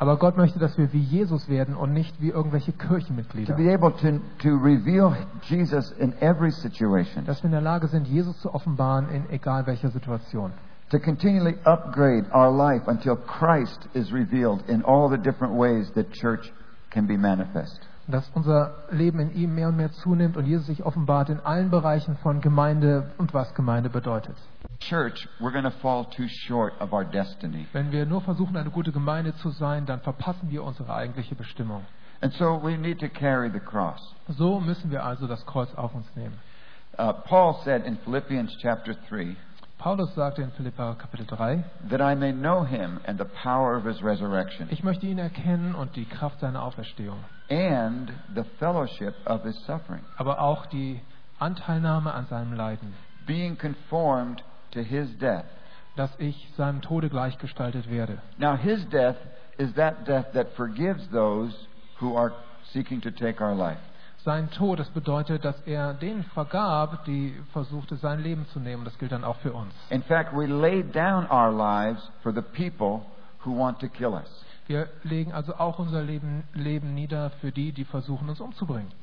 Aber Gott möchte, dass wir wie Jesus werden und nicht wie irgendwelche To Kirchenmitglieder. be able to, to reveal Jesus in every situation. Dass wir in der Lage sind, Jesus zu offenbaren in egal welcher Situation. To continually upgrade our life until Christ is revealed in all the different ways that church can be manifest. Dass unser Leben in ihm mehr und mehr zunimmt und Jesus sich offenbart in allen Bereichen von Gemeinde und was Gemeinde bedeutet. Church, we're going to fall too short of our destiny. Wenn wir nur versuchen, eine gute Gemeinde zu sein, dann verpassen wir unsere eigentliche Bestimmung. And so we need to carry the cross. So müssen wir also das Kreuz auf uns nehmen. Uh, Paul said in Philippians chapter three, Paulus sagte in Philipper Kapitel drei, that I may know him and the power of his resurrection ich möchte ihn erkennen und die Kraft seiner Auferstehung, and the fellowship of his suffering, aber auch die Anteilnahme an seinem Leiden, being conformed to his death. dass ich seinem Tode gleichgestaltet werde. Now his death is that death that forgives those who are seeking to take our life. Sein Tod, das bedeutet, dass er denen vergab, die versuchte, sein Leben zu nehmen. Das gilt dann auch für uns. In fact, we laid down our lives for the people who want to kill us. Wir legen also auch unser Leben, Leben nieder für die, die versuchen, uns umzubringen.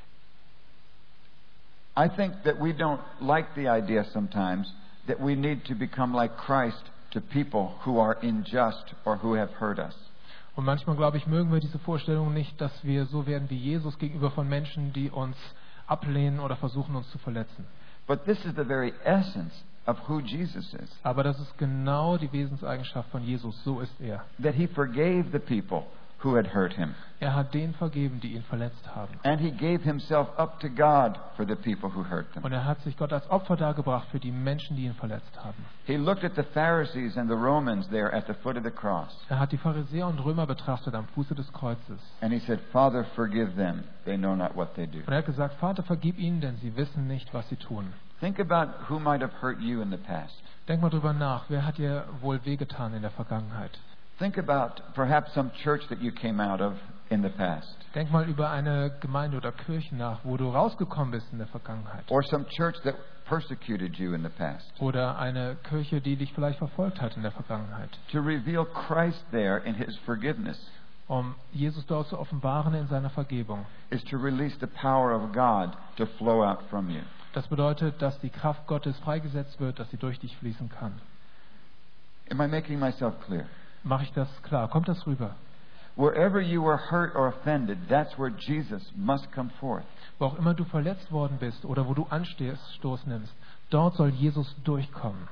I think that we don't like the idea sometimes that we need to become like Christ to people who are unjust or who have hurt us. Und manchmal, glaube ich, mögen wir diese Vorstellung nicht, dass wir so werden wie Jesus gegenüber von Menschen, die uns ablehnen oder versuchen, uns zu verletzen. But this is the very essence of who Jesus is. Aber das ist genau die Wesenseigenschaft von Jesus. So ist er. That he forgave the people who had hurt him. Er hat denen vergeben, die ihn verletzt haben. And he gave himself up to God for the people who hurt them. Und er hat sich Gott als Opfer dargebracht für die Menschen, die ihn verletzt haben. He looked at the Pharisees and the Romans there at the foot of the cross. Er hat die Pharisäer und Römer betrachtet am Fuße des Kreuzes. And he said, Father, forgive them. They know not what they do. Und er hat gesagt, Vater, vergib ihnen, denn sie wissen nicht, was sie tun. Think about who might have hurt you in the past. Denk mal drüber nach, wer hat dir wohl wehgetan in der Vergangenheit? Think about perhaps some church that you came out of in the past. Denk mal über eine Gemeinde oder Kirche nach, wo du rausgekommen bist in der Vergangenheit. Or some church that persecuted you in the past. Oder eine Kirche, die dich vielleicht verfolgt hat in der Vergangenheit. To reveal Christ there in his forgiveness Um Jesus dort zu offenbaren in seiner Vergebung. is to release the power of God to flow out from you. Das bedeutet, dass die Kraft Gottes freigesetzt wird, dass sie durch dich fließen kann. Am I making myself clear? Mache ich das klar? Kommt das rüber? Wherever you were hurt or offended, that's where Jesus must come forth. Wo auch immer du verletzt worden bist oder wo du Anstoß nimmst, dort soll Jesus durchkommen.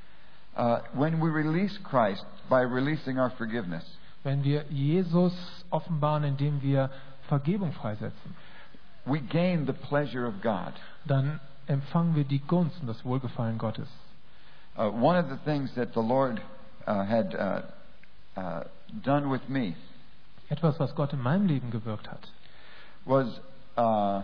Uh, when we release Christ by releasing our forgiveness, Wenn wir Jesus offenbaren, indem wir Vergebung freisetzen, we gain the pleasure of God. dann empfangen wir die Gunst und das Wohlgefallen Gottes. Uh, one of the things that the Lord uh, had uh, uh, done with me Etwas, was Gott in meinem Leben gewirkt hat, was uh,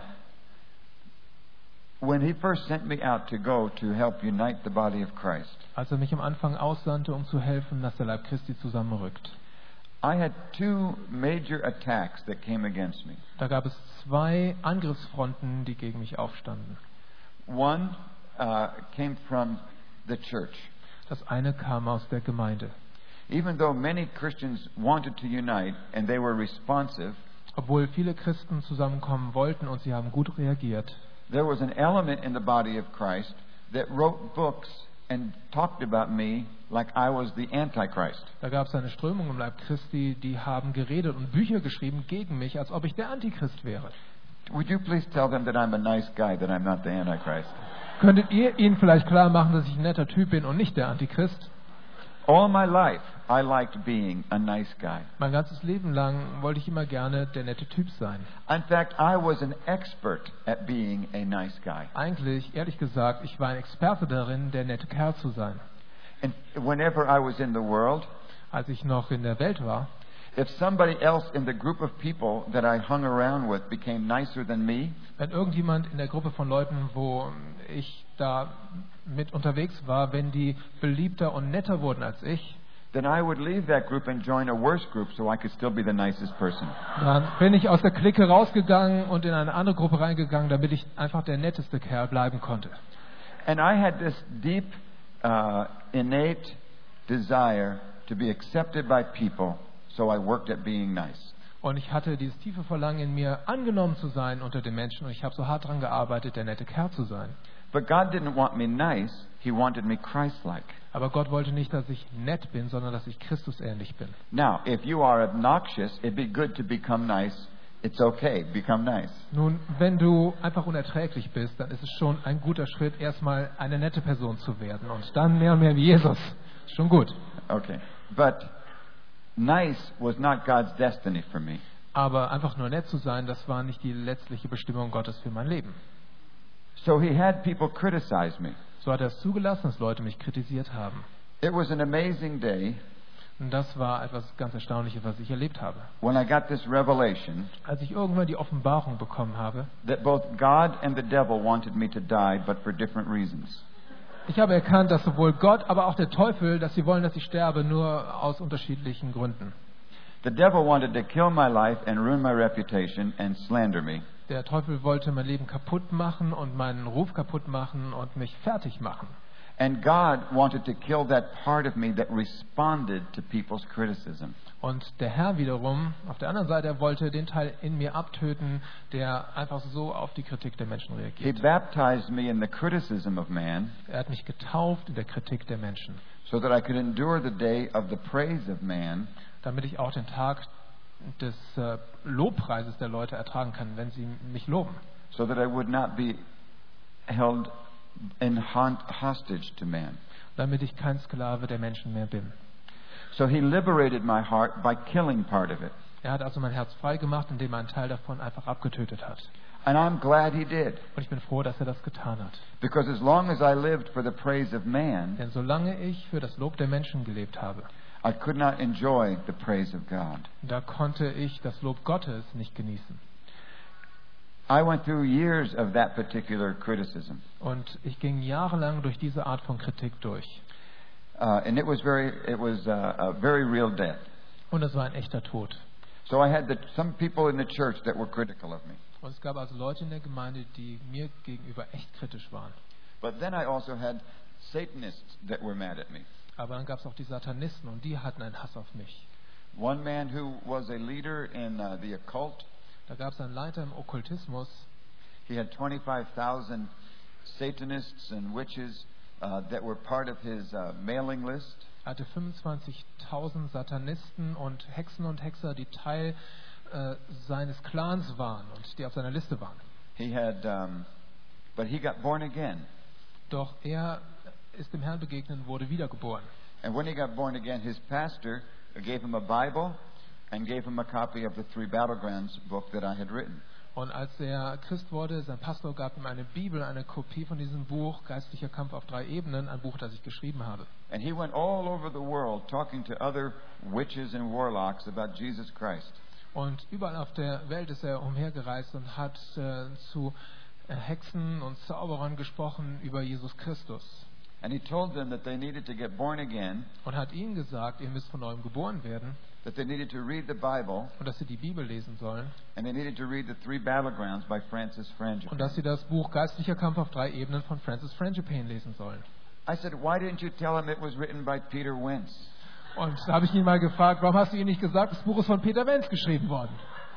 when He first sent me out to go to help unite the body of Christ. als er mich am Anfang aussandte, um zu helfen, dass der Leib Christi zusammenrückt. I had two major attacks that came against me. Da gab es zwei Angriffsfronten, die gegen mich aufstanden. One uh, came from the church. Das eine kam aus der Gemeinde. Even though many Christians wanted to unite and they were responsive, Obwohl viele Christen zusammenkommen wollten und sie haben gut reagiert, there was an element in the body of Christ that wrote books and talked about me like I was the Antichrist. da gab es eine Strömung im Leib Christi, die haben geredet und Bücher geschrieben gegen mich, als ob ich der Antichrist wäre. Would you please tell them that I'm a nice guy, that I'm not the Antichrist? Könntet ihr ihnen vielleicht klar machen, dass ich ein netter Typ bin und nicht der Antichrist? All my life, I liked being a nice guy. Mein ganzes Leben lang wollte ich immer gerne der nette Typ sein. In fact, I was an expert at being a nice guy. Eigentlich, ehrlich gesagt, ich war ein Experte darin, der nette Kerl zu sein. And whenever I was in the world, Als ich noch in der Welt war, if somebody else in the group of people that I hung around with became nicer than me, wenn irgendjemand in der Gruppe von Leuten, wo ich da mit unterwegs war, wenn die beliebter und netter wurden als ich, then I would leave that group and join a worse group so I could still be the nicest person. dann bin ich aus der Clique rausgegangen und in eine andere Gruppe reingegangen, damit ich einfach der netteste Kerl bleiben konnte. And I had this deep, uh, innate desire to be accepted by people so I worked at being nice. Und ich hatte dieses tiefe Verlangen in mir, angenommen zu sein unter den Menschen. Und ich habe so hart daran gearbeitet, der nette Kerl zu sein. But God didn't want me nice. He wanted me Christ-like. Aber Gott wollte nicht, dass ich nett bin, sondern dass ich Christus ähnlich bin. Now, if you are obnoxious, it'd be good to become nice. It's okay. Become nice. Nun, wenn du einfach unerträglich bist, dann ist es schon ein guter Schritt, erstmal eine nette Person zu werden. Und dann mehr und mehr wie Jesus. Ist schon gut. Okay. But nice was not God's destiny for me. Aber einfach nur nett zu sein, das war nicht die letztliche Bestimmung Gottes für mein Leben. So he had people criticize me. So hat er es zugelassen, dass Leute mich kritisiert haben. It was an amazing day Und das war etwas ganz Erstaunliches, was ich erlebt habe. when I got this revelation Als ich irgendwann die Offenbarung bekommen habe, that both God and the devil wanted me to die, but for different reasons. ich habe erkannt, dass sowohl Gott, aber auch der Teufel, dass sie wollen, dass ich sterbe, nur aus unterschiedlichen Gründen. The devil wanted to kill my life and ruin my reputation and slander me. Der Teufel wollte mein Leben kaputt machen und meinen Ruf kaputt machen und mich fertig machen. And God wanted to kill that part of me that responded to people's criticism. Und der Herr wiederum, auf der anderen Seite, er wollte den Teil in mir abtöten, der einfach so auf die Kritik der Menschen He reagiert. baptized me in the criticism of man Er hat mich getauft in der Kritik der Menschen, so that I could endure the day of the praise of man damit ich auch den Tag des äh, Lobpreises der Leute ertragen kann, wenn sie mich loben. so that I would not be held in hon- hostage to man. Damit ich kein Sklave der Menschen mehr bin. So he liberated my heart by killing part of it. Er hat also mein Herz frei gemacht, indem er einen Teil davon einfach abgetötet hat. And I'm glad he did. Und ich bin froh, dass er das getan hat. Because as long as I lived for the praise of man, Denn solange ich für das Lob der Menschen gelebt habe, I could not enjoy the praise of God. da konnte ich das Lob Gottes nicht genießen. I went through years of that particular criticism. Und ich ging jahrelang durch diese Art von Kritik durch. Uh, and it was very, it was uh, a very real death. Und es war ein echter Tod. So I had the, some people in the church that were critical of me. Und es gab also Leute in der Gemeinde, die mir gegenüber echt kritisch waren. But then I also had Satanists that were mad at me. Aber dann gab es auch die Satanisten und die hatten einen Hass auf mich. One man who was a leader in uh, the occult, Da gab es einen Leiter im Okkultismus. he had twenty-five thousand Satanists and witches uh, that were part of his uh, mailing list. Er hatte fünfundzwanzigtausend Satanisten und Hexen und Hexer, die Teil äh, seines Clans waren und die auf seiner Liste waren. He had, um, but he got born again. Doch er ist dem Herrn begegnet und wurde wiedergeboren. And when he got born again, his pastor gave him a Bible and gave him a copy of the Three Battlegrounds book that I had written. Und als er Christ wurde, sein Pastor gab ihm eine Bibel, eine Kopie von diesem Buch, Geistlicher Kampf auf drei Ebenen, ein Buch, das ich geschrieben habe. And he went all over the world talking to other witches and warlocks about Jesus Christ. Und überall auf der Welt ist er umhergereist und hat äh, zu äh, Hexen und Zauberern gesprochen über Jesus Christus. And he told them that they needed to get born again, Und hat ihnen gesagt, ihr müsst von neuem geboren werden that they needed to read the Bible, und dass sie die Bibel lesen sollen and they needed to read the Three Battlegrounds by Francis und Frangipane. dass sie das Buch Geistlicher Kampf auf drei Ebenen von Francis Frangipane lesen sollen. I said, why didn't you tell him it was written by Peter Wentz? Und da habe ich ihn mal gefragt, warum hast du ihm nicht gesagt, das Buch ist von Peter Wenz geschrieben worden?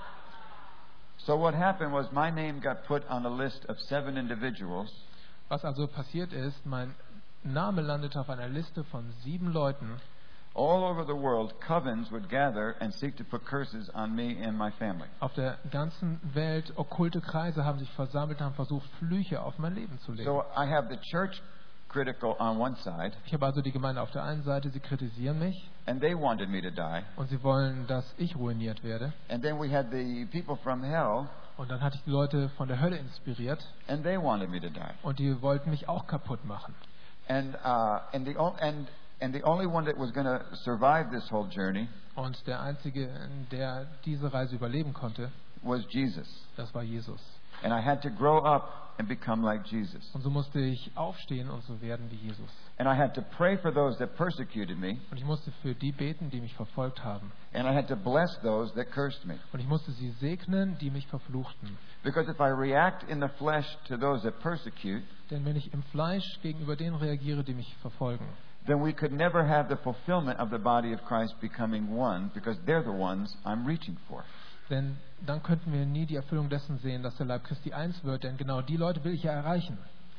So what happened was my name got put on a list of seven individuals Was also passiert ist, mein Name landete auf einer Liste von sieben Leuten. all over the world. Covens would gather and seek to put curses on me and my family. Auf der ganzen Welt, okkulte Kreise haben sich versammelt, haben versucht, Flüche auf mein Leben zu legen. So I have the church critical on one side, Ich habe also die Gemeinde auf der einen Seite, sie kritisieren mich and they wanted me to die. und sie wollen, dass ich ruiniert werde. And then we had the people from hell, Und dann hatte ich die Leute von der Hölle inspiriert and they wanted me to die. und die wollten mich auch kaputt machen. And uh, and the o- and and the only one that was going to survive this whole journey Und der Einzige, der diese Reise überleben konnte, was Jesus. das war Jesus. And I had to grow up and become like Jesus. Und so musste ich aufstehen und so werden wie Jesus. And I had to pray for those that persecuted me, Und ich musste für die beten, die mich verfolgt haben. and I had to bless those that cursed me. Und ich musste sie segnen, die mich verfluchten. Because if I react in the flesh to those that persecute, Denn wenn ich im Fleisch gegenüber denen reagiere, die mich verfolgen, then we could never have the fulfillment of the body of Christ becoming one, because they're the ones I'm reaching for. Denn dann könnten wir nie die Erfüllung dessen sehen, dass der Leib Christi eins wird, denn genau die Leute will ich ja erreichen.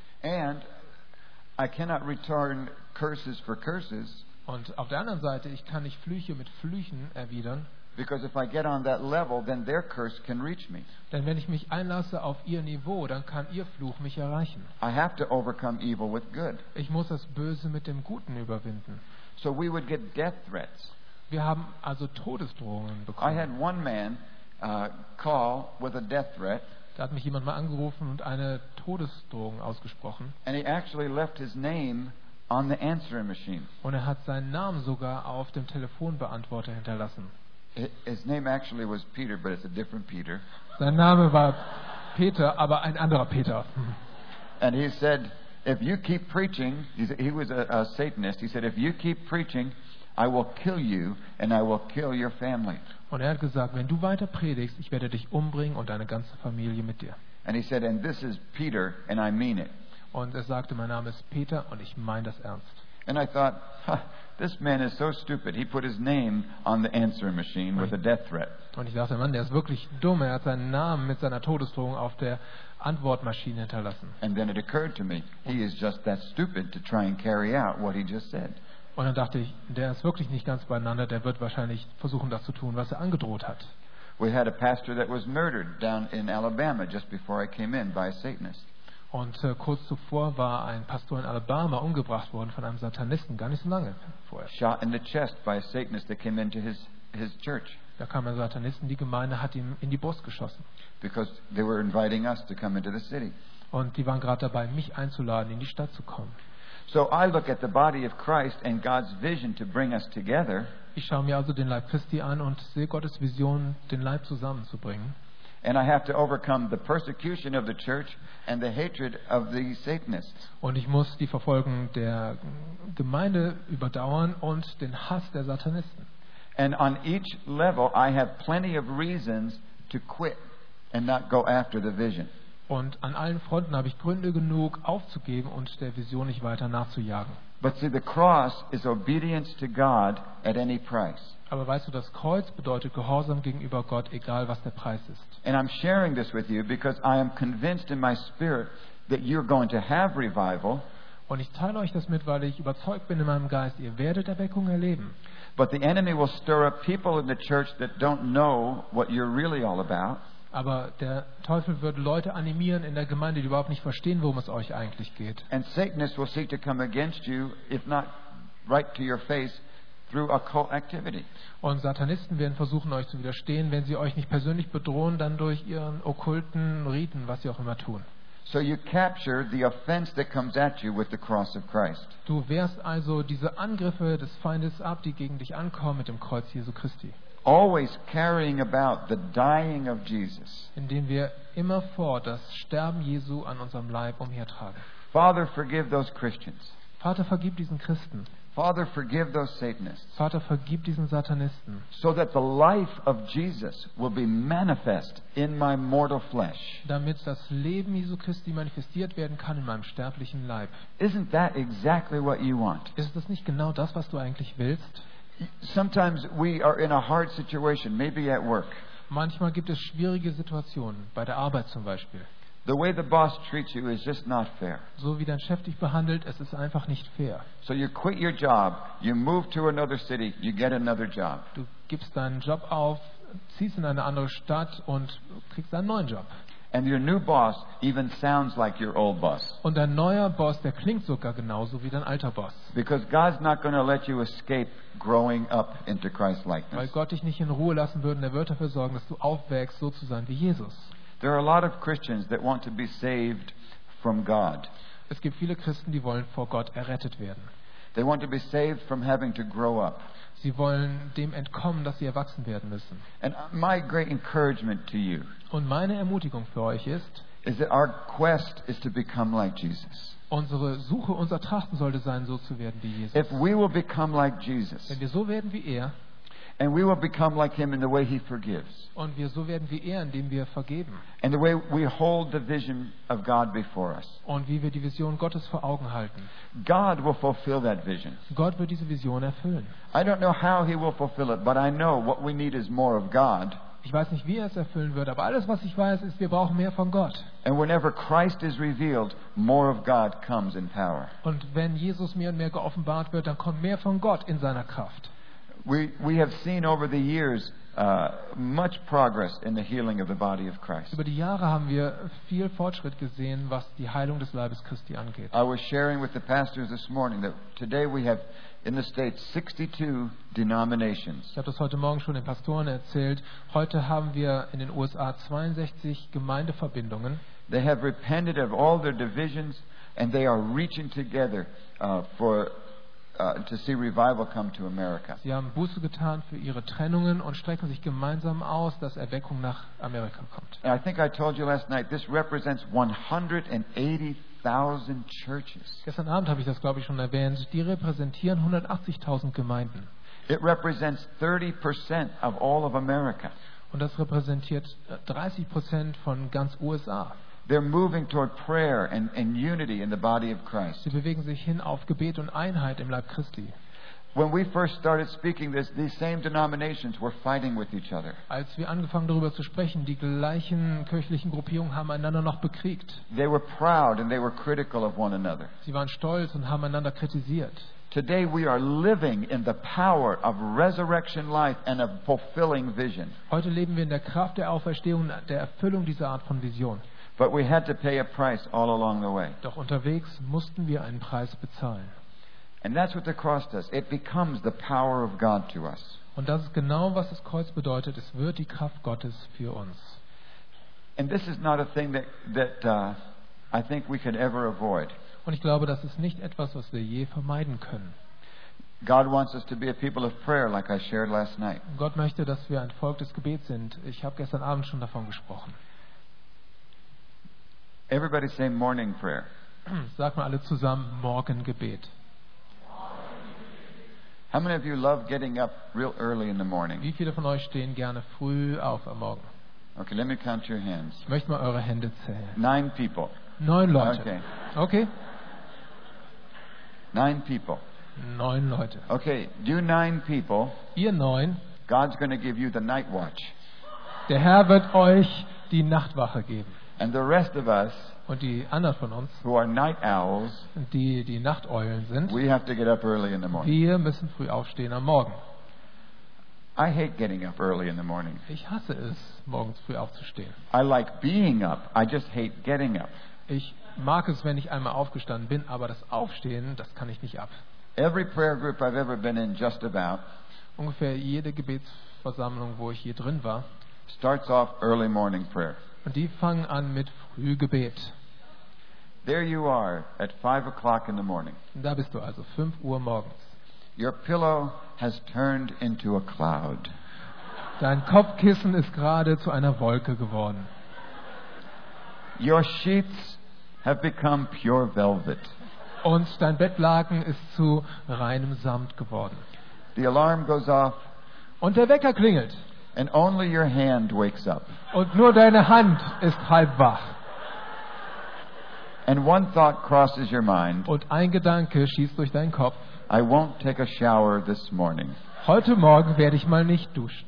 And I cannot return curses for curses, Und auf der anderen Seite, ich kann nicht Flüche mit Flüchen erwidern, because if I get on that level, then their curse can reach me. denn wenn ich mich einlasse auf ihr Niveau, dann kann ihr Fluch mich erreichen. I have to overcome evil with good. Ich muss das Böse mit dem Guten überwinden. So we would get death threats. Wir haben also Todesdrohungen I bekommen. had one man uh, call with a death threat, Da hat mich jemand mal angerufen und eine Todesdrohung ausgesprochen. and he actually left his name on the answering machine. Und er hat seinen Namen sogar auf dem Telefonbeantworter hinterlassen. Hi- His name actually was Peter, but it's a different Peter. Sein Name war Peter, aber ein anderer Peter. And he said, if you keep preaching, he said- he was a, a Satanist, he said, if you keep preaching, I will kill you and I will kill your family. Und er hat gesagt, wenn du weiter predigst, ich werde dich umbringen und deine ganze Familie mit dir. And he said, and this is Peter, and I mean it. Und er sagte, mein Name ist Peter und ich meine das ernst. And I thought, huh, this man is so stupid. He put his name on the answering machine with a death threat. Und ich dachte, Mann, der ist wirklich dumm. Er hat seinen Namen mit seiner Todesdrohung auf der Antwortmaschine hinterlassen. And then it occurred to me, he is just that stupid to try and carry out what he just said. Und dann dachte ich, der ist wirklich nicht ganz beieinander. Der wird wahrscheinlich versuchen, das zu tun, was er angedroht hat. We had a pastor that was murdered down in Alabama just before I came in by a Satanist. Und äh, kurz zuvor war ein Pastor in Alabama umgebracht worden von einem Satanisten, gar nicht so lange vorher. Shot in the chest by a Satanist that came into his, his church Da kam ein Satanist, die Gemeinde hat ihm in die Brust geschossen. because they were inviting us to come into the city. Und die waren gerade dabei, mich einzuladen, in die Stadt zu kommen. So I look at the body of Christ and God's vision to bring us together, Ich schaue mir also den Leib Christi an und sehe Gottes Vision, den Leib zusammenzubringen. and I have to overcome the persecution of the church and the hatred of the Satanists. Und ich muss die Verfolgung der Gemeinde überdauern und den Hass der Satanisten. And on each level, I have plenty of reasons to quit and not go after the vision. Und an allen Fronten habe ich Gründe genug, aufzugeben und der Vision nicht weiter nachzujagen. But see, the cross is obedience to God at any price. Aber weißt du, das Kreuz bedeutet Gehorsam gegenüber Gott, egal was der Preis ist. And I'm sharing this with you because I am convinced in my spirit that you're going to have revival, Und ich teile euch das mit, weil ich überzeugt bin in meinem Geist, ihr werdet Erweckung erleben. but the enemy will stir up people in the church that don't know what you're really all about. Aber der Teufel wird Leute animieren in der Gemeinde, die überhaupt nicht verstehen, worum es euch eigentlich geht. And Satanists will seek to come against you, if not right to your face, through occult activity. Und Satanisten werden versuchen, euch zu widerstehen, wenn sie euch nicht persönlich bedrohen, dann durch ihren okkulten Riten, was sie auch immer tun. So you capture the offense that comes at you with the cross of Christ. Du wehrst also diese Angriffe des Feindes ab, die gegen dich ankommen mit dem Kreuz Jesu Christi. Always carrying about the dying of Jesus. Indem wir immerfort das Sterben Jesu an unserem Leib umhertragen. Father, forgive those Christians. Vater, vergib diesen Christen. Father, forgive those Satanists. Vater, vergib diesen Satanisten. So that the life of Jesus will be manifest in my mortal flesh. Damit das Leben Jesu Christi manifestiert werden kann in meinem sterblichen Leib. Isn't that exactly what you want? Ist das nicht genau das, was du eigentlich willst? Sometimes we are in a hard situation, maybe at work. Manchmal gibt es schwierige Situationen, bei der Arbeit zum Beispiel. The way the boss treats you is just not fair. So wie dein Chef dich behandelt, es ist einfach nicht fair. So you quit your job, you move to another city, you get another job. Du gibst deinen Job auf, ziehst in eine andere Stadt und kriegst einen neuen Job. And your new boss even sounds like your old boss. Und dein neuer Boss, der klingt sogar genauso wie dein alter Boss. Because God's not going to let you escape growing up into Christ Weil likeness. Gott dich nicht in Ruhe lassen würde, und er wird dafür sorgen, dass du aufwächst, so zu sein wie Jesus. There are a lot of Christians that want to be saved from God. Es gibt viele Christen, die wollen vor Gott errettet werden. They want to be saved from having to grow up. Sie wollen dem entkommen, dass sie erwachsen werden müssen. And my great encouragement to you Und meine Ermutigung für euch ist, is that our quest is to become like Jesus. unsere Suche, unser Trachten sollte sein, so zu werden wie Jesus. If we will become like Jesus, Wenn wir so werden wie er, And we will become like Him in the way He forgives. Und wir so werden wie er, indem wir vergeben. And the way we hold the vision of God before us. Und wie wir die Vision Gottes vor Augen halten. God will fulfill that vision. Gott wird diese Vision erfüllen. I don't know how He will fulfill it, but I know what we need is more of God. Ich weiß nicht, wie er es erfüllen wird, aber alles, was ich weiß, ist, wir brauchen mehr von Gott. And whenever Christ is revealed, more of God comes in power. Und wenn Jesus mehr und mehr geoffenbart wird, dann kommt mehr von Gott in seiner Kraft. We we have seen over the years uh, much progress in the healing of the body of Christ. Über die Jahre haben wir viel Fortschritt gesehen, was die Heilung des Leibes Christi angeht. I was sharing with the pastors this morning that today we have in the States sixty-two denominations. Ich habe das heute Morgen schon den Pastoren erzählt. Heute haben wir in den U S A zweiundsechzig Gemeindeverbindungen. They have repented of all their divisions and they are reaching together uh, for uh, to see revival come to America. Sie haben Buße getan für ihre Trennungen und strecken sich gemeinsam aus, dass Erweckung nach Amerika kommt. And I think I told you last night this represents one hundred eighty thousand churches. Gestern Abend habe ich das, glaube ich, schon erwähnt. Die repräsentieren hundertachtzigtausend Gemeinden. It represents thirty percent of all of America. Und das repräsentiert dreißig Prozent von ganz U S A. They're moving toward prayer and, and unity in the body of Christ. Sie bewegen sich hin auf Gebet und Einheit im Leib Christi. When we first started speaking this, these same denominations were fighting with each other. Als wir angefangen darüber zu sprechen, die gleichen kirchlichen Gruppierungen haben einander noch bekriegt. They were proud and they were critical of one another. Sie waren stolz und haben einander kritisiert. Today we are living in the power of resurrection life and of fulfilling vision. Heute leben wir in der Kraft der Auferstehung, der Erfüllung dieser Art von Vision. But we had to pay a price all along the way. Doch unterwegs mussten wir einen Preis bezahlen. And that's what the cross does. It becomes the power of God to us. Und das ist genau, was das Kreuz bedeutet. Es wird die Kraft Gottes für uns. And this is not a thing that, that uh, I think we could ever avoid. Und ich glaube, das ist nicht etwas, was wir je vermeiden können. God wants us to be a people of prayer, like I shared last night. Gott möchte, dass wir ein Volk des Gebets sind. Ich habe gestern Abend schon davon gesprochen. Everybody say morning prayer. Sag mal alle zusammen, Morgengebet. How many of you love getting up real early in the morning? Wie viele von euch stehen gerne früh auf am Morgen? Okay, let me count your hands. Ich möchte mal eure Hände zählen. Nine people. Neun Leute. Okay. Okay? Nine people. Neun Leute. Okay, you nine people, Ihr neun, God's going to give you the night watch. der Herr wird euch die Nachtwache geben. And the rest of us, Und die anderen von uns, who are night owls, die die Nachteulen sind, we have to get up early in the morning. wir müssen früh aufstehen am Morgen. I hate getting up early in the morning. Ich hasse es, morgens früh aufzustehen. I like being up. I just hate getting up. Ich mag es, wenn ich einmal aufgestanden bin, aber das Aufstehen, das kann ich nicht ab. Every prayer group I've ever been in, just about, Ungefähr jede Gebetsversammlung, wo ich je drin war, starts off early morning prayer. und die fangen an mit Frühgebet. There you are at five o'clock in the morning. Und da bist du also, fünf Uhr morgens. Your pillow has turned into a cloud. Dein Kopfkissen ist gerade zu einer Wolke geworden. Your sheets have become pure velvet. Und dein Bettlaken ist zu reinem Samt geworden. The alarm goes off, Und der Wecker klingelt. and only your hand wakes up. Und nur deine Hand ist halb wach. And one thought crosses your mind. Und ein Gedanke schießt durch deinen Kopf. I won't take a shower this morning. Heute Morgen werde ich mal nicht duschen.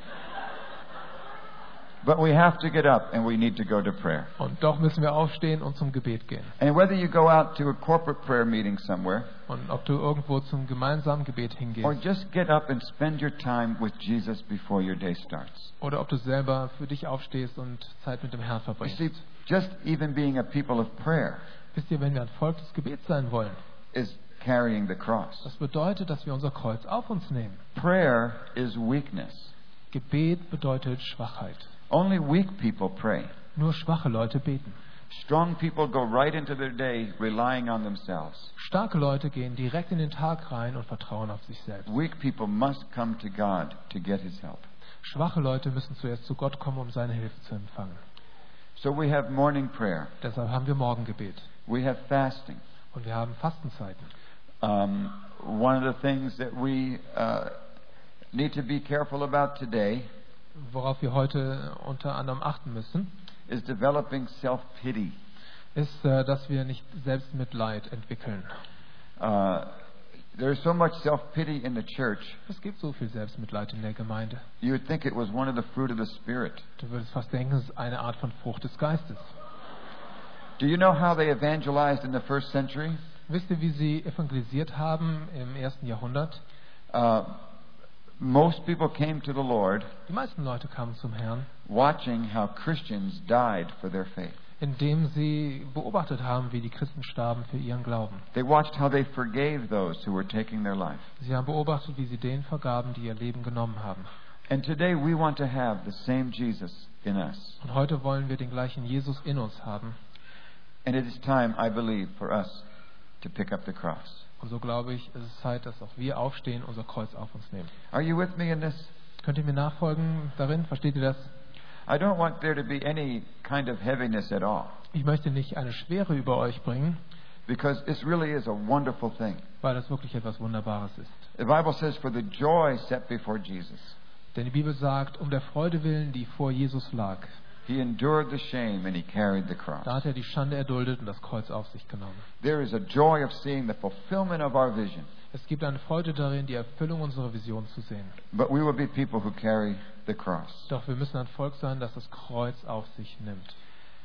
But we have to get up and we need to go to prayer. Und doch müssen wir aufstehen und zum Gebet gehen. And whether you go out to a corporate prayer meeting somewhere, Und ob du irgendwo zum gemeinsamen Gebet or hingehst just get up and spend your time with Jesus before your day starts. oder ob du selber für dich aufstehst und Zeit mit dem Herrn You verbringst. see, just even being a people of prayer Wisst ihr, wenn wir ein Volk des Gebets sein wollen, is carrying the cross. das bedeutet, dass wir unser Kreuz auf uns nehmen. Prayer is weakness. Gebet bedeutet Schwachheit. Only weak people pray. Nur schwache Leute beten. Strong people go right into their day relying on themselves. Starke Leute gehen direkt in den Tag rein und vertrauen auf sich selbst. Weak people must come to God to get His help. Schwache Leute müssen zuerst zu Gott kommen, um seine Hilfe zu empfangen. So we have morning prayer. Deshalb haben wir Morgengebet. We have fasting. Und wir haben Fastenzeiten. Um, one of the things that we uh, need to be careful about today worauf wir heute unter anderem achten müssen, is developing self-pity. ist, äh, dass wir nicht Selbstmitleid entwickeln. Uh, there's so much self-pity in the church, Es gibt so viel Selbstmitleid in der Gemeinde. you would think it was one of the fruit of the Spirit. Du würdest fast denken, es ist eine Art von Frucht des Geistes. Do you know how they evangelized in the first century? Wisst ihr, wie sie evangelisiert haben im ersten Jahrhundert? Uh, most people came to the Lord Die meisten Leute kamen zum Herrn, watching how Christians died for their faith. indem sie beobachtet haben, wie die Christen starben für ihren Glauben. They watched how they forgave those who were taking their life. Sie haben beobachtet, wie sie denen vergaben, die ihr Leben genommen haben. And today we want to have the same Jesus in us. Und heute wollen wir den gleichen Jesus in uns haben. And it is time, I believe, for us to pick up the cross. Und so glaube ich, es ist Zeit, dass auch wir aufstehen, unser Kreuz auf uns nehmen. Are you with me in this? Könnt ihr mir nachfolgen darin? Versteht ihr das? I don't want there to be any kind of heaviness at all, Ich möchte nicht eine Schwere über euch bringen, because this really is a wonderful thing. weil das wirklich etwas Wunderbares ist. The Bible says, for the joy set before Jesus, Denn die Bibel sagt, um der Freude willen, die vor Jesus lag, he endured the shame and he carried the cross. da hat er die Schande erduldet und das Kreuz auf sich genommen. There is a joy of seeing the fulfillment of our vision, Es gibt eine Freude darin, die Erfüllung unserer Vision zu sehen. but we will be people who carry the cross. Doch wir müssen ein Volk sein, das das Kreuz auf sich nimmt.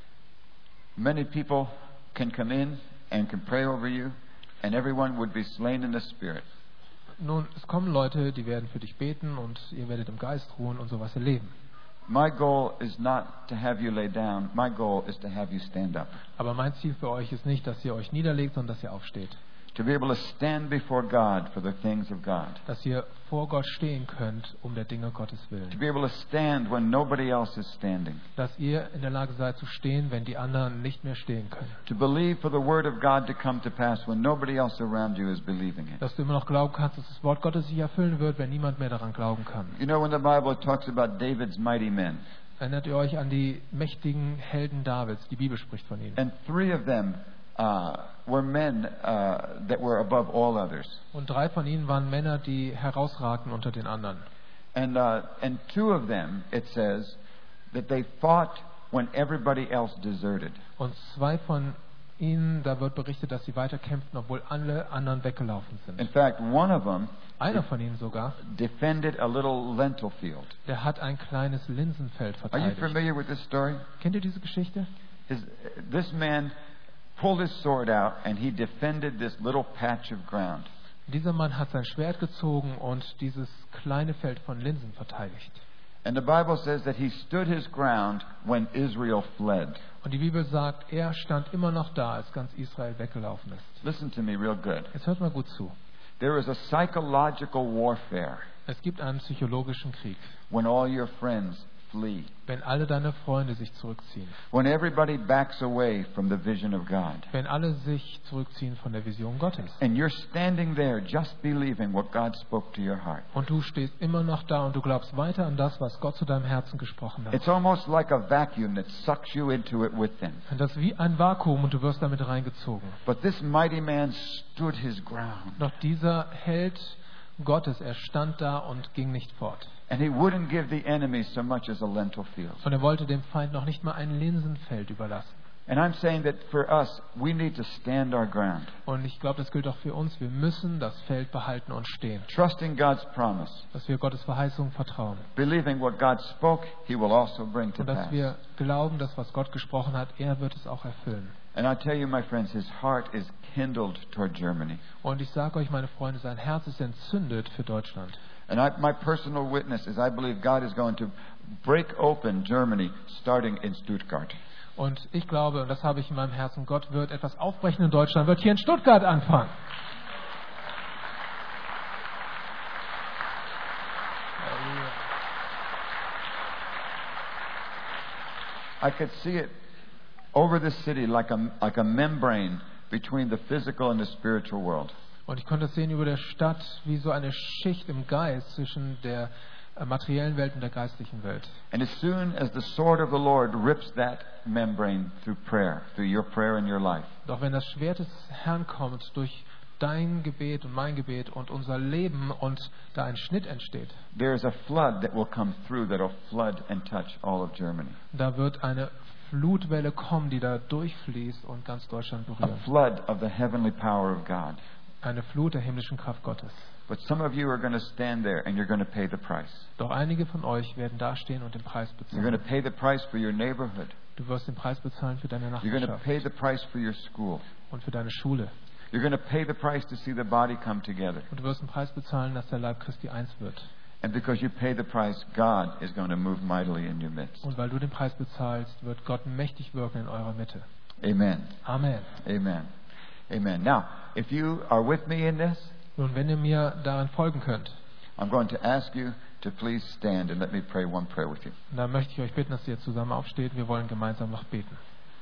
Many people can come in and can pray over you, and everyone would be slain in the spirit. Nun, es kommen Leute, die werden für dich beten und ihr werdet im Geist ruhen und sowas erleben. My goal is not to have you lay down. My goal is to have you stand up. Aber mein Ziel für euch ist nicht, dass ihr euch niederlegt, sondern dass ihr aufsteht. To be able to stand before God for the things of God. Dass ihr vor Gott stehen könnt, um der Dinge Gottes To willen. be able to stand when nobody else is standing. Dass ihr in der Lage seid zu stehen, wenn die anderen nicht mehr stehen können. To believe for the word of God to come to pass when nobody else around you is believing it. Dass du immer noch glauben kannst, dass das Wort Gottes sich erfüllen wird, wenn niemand mehr daran glauben kann. You know, when the Bible talks about David's mighty men, Erinnert ihr euch an die mächtigen Helden Davids? Die Bibel spricht von ihnen. and three of them uh, were men uh, that were above all others. Und drei von ihnen waren Männer, die herausragten unter den anderen. And uh, and two of them, it says, that they fought when everybody else deserted. Und zwei von ihnen, da wird berichtet, dass sie weiter kämpften, obwohl alle anderen weggelaufen In sind. fact, one of them Einer von ihnen sogar, defended a little lentil field. der hat ein kleines Linsenfeld Are you verteidigt. familiar with this story? Kennt ihr diese Geschichte? His, this man pulled his sword out and he defended this little patch of ground. Dieser Mann hat sein Schwert gezogen und dieses kleine Feld von Linsen verteidigt. And the Bible says that he stood his ground when Israel fled. Und die Bibel sagt, er stand immer noch da, als ganz Israel weggelaufen ist. Listen to me real good. Jetzt hört mal gut zu. There is a psychological warfare Es gibt einen psychologischen Krieg, when all your friends flee, wenn alle deine Freunde sich zurückziehen, when everybody backs away from the vision of God. wenn alle sich zurückziehen von der Vision Gottes. And you're standing there just believing what God spoke to your heart. Und du stehst immer noch da und du glaubst weiter an das, was Gott zu deinem Herzen gesprochen hat. It's almost like a vacuum that sucks you into it with them. Und das ist wie ein Vakuum und du wirst damit reingezogen. But this mighty man stood his ground. Doch dieser Held Gottes, er stand da und ging nicht fort. And he wouldn't give the enemy so much as a lentil field. Und er wollte dem Feind noch nicht mal ein Linsenfeld überlassen. And I'm saying that for us, we need to stand our ground. Und ich glaube, das gilt auch für uns. Wir müssen das Feld behalten und stehen. Trusting God's promise. Dass wir Gottes Verheißung vertrauen. Believing what God spoke, he will also bring to Und dass pass. wir glauben, dass was Gott gesprochen hat, er wird es auch erfüllen. And I tell you, my friends, his heart is kindled toward Germany. Und ich sage euch, meine Freunde, sein Herz ist entzündet für Deutschland. And I, my personal witness is I believe God is going to break open Germany starting in Stuttgart. Und ich glaube, und das habe ich in meinem Herzen, Gott wird etwas aufbrechen in Deutschland, wird hier in Stuttgart anfangen. I could see it over the city like a, like a membrane between the physical and the spiritual world. Und ich konnte es sehen über der Stadt, wie so eine Schicht im Geist zwischen der äh, materiellen Welt und der geistlichen Welt. And as soon as the sword of the Lord rips that membrane through prayer, through your prayer in your life, Doch wenn das Schwert des Herrn kommt, durch dein Gebet und mein Gebet und unser Leben und da ein Schnitt entsteht. There is a flood that will come through that will flood and touch all of Germany. Da wird eine Flutwelle kommen, die da durchfließt und ganz Deutschland A berührt. flood of the heavenly power of God. Eine Flut der himmlischen Kraft Gottes. But some of you are going to stand there and you're going to pay the price. Doch einige von euch werden dastehen und den Preis You're going to bezahlen. pay the price for your neighborhood. Du wirst den Preis bezahlen für deine You're going to Nachbarschaft pay the price for your school. und für deine Schule. You're going to pay the price to see the body come together. Und du wirst den Preis bezahlen, dass der Leib Christi eins wird. And because you pay the price, God is going to move mightily in your midst. Und weil du den Preis bezahlst, wird Gott mächtig wirken in eurer Mitte. Amen. Amen. Amen. Amen. Now, if you are with me in this, Nun, wenn ihr mir darin folgen könnt, I'm going to ask you to please stand and let me pray one prayer with you. dann möchte ich euch bitten, dass ihr zusammen aufsteht. Wir wollen gemeinsam noch beten.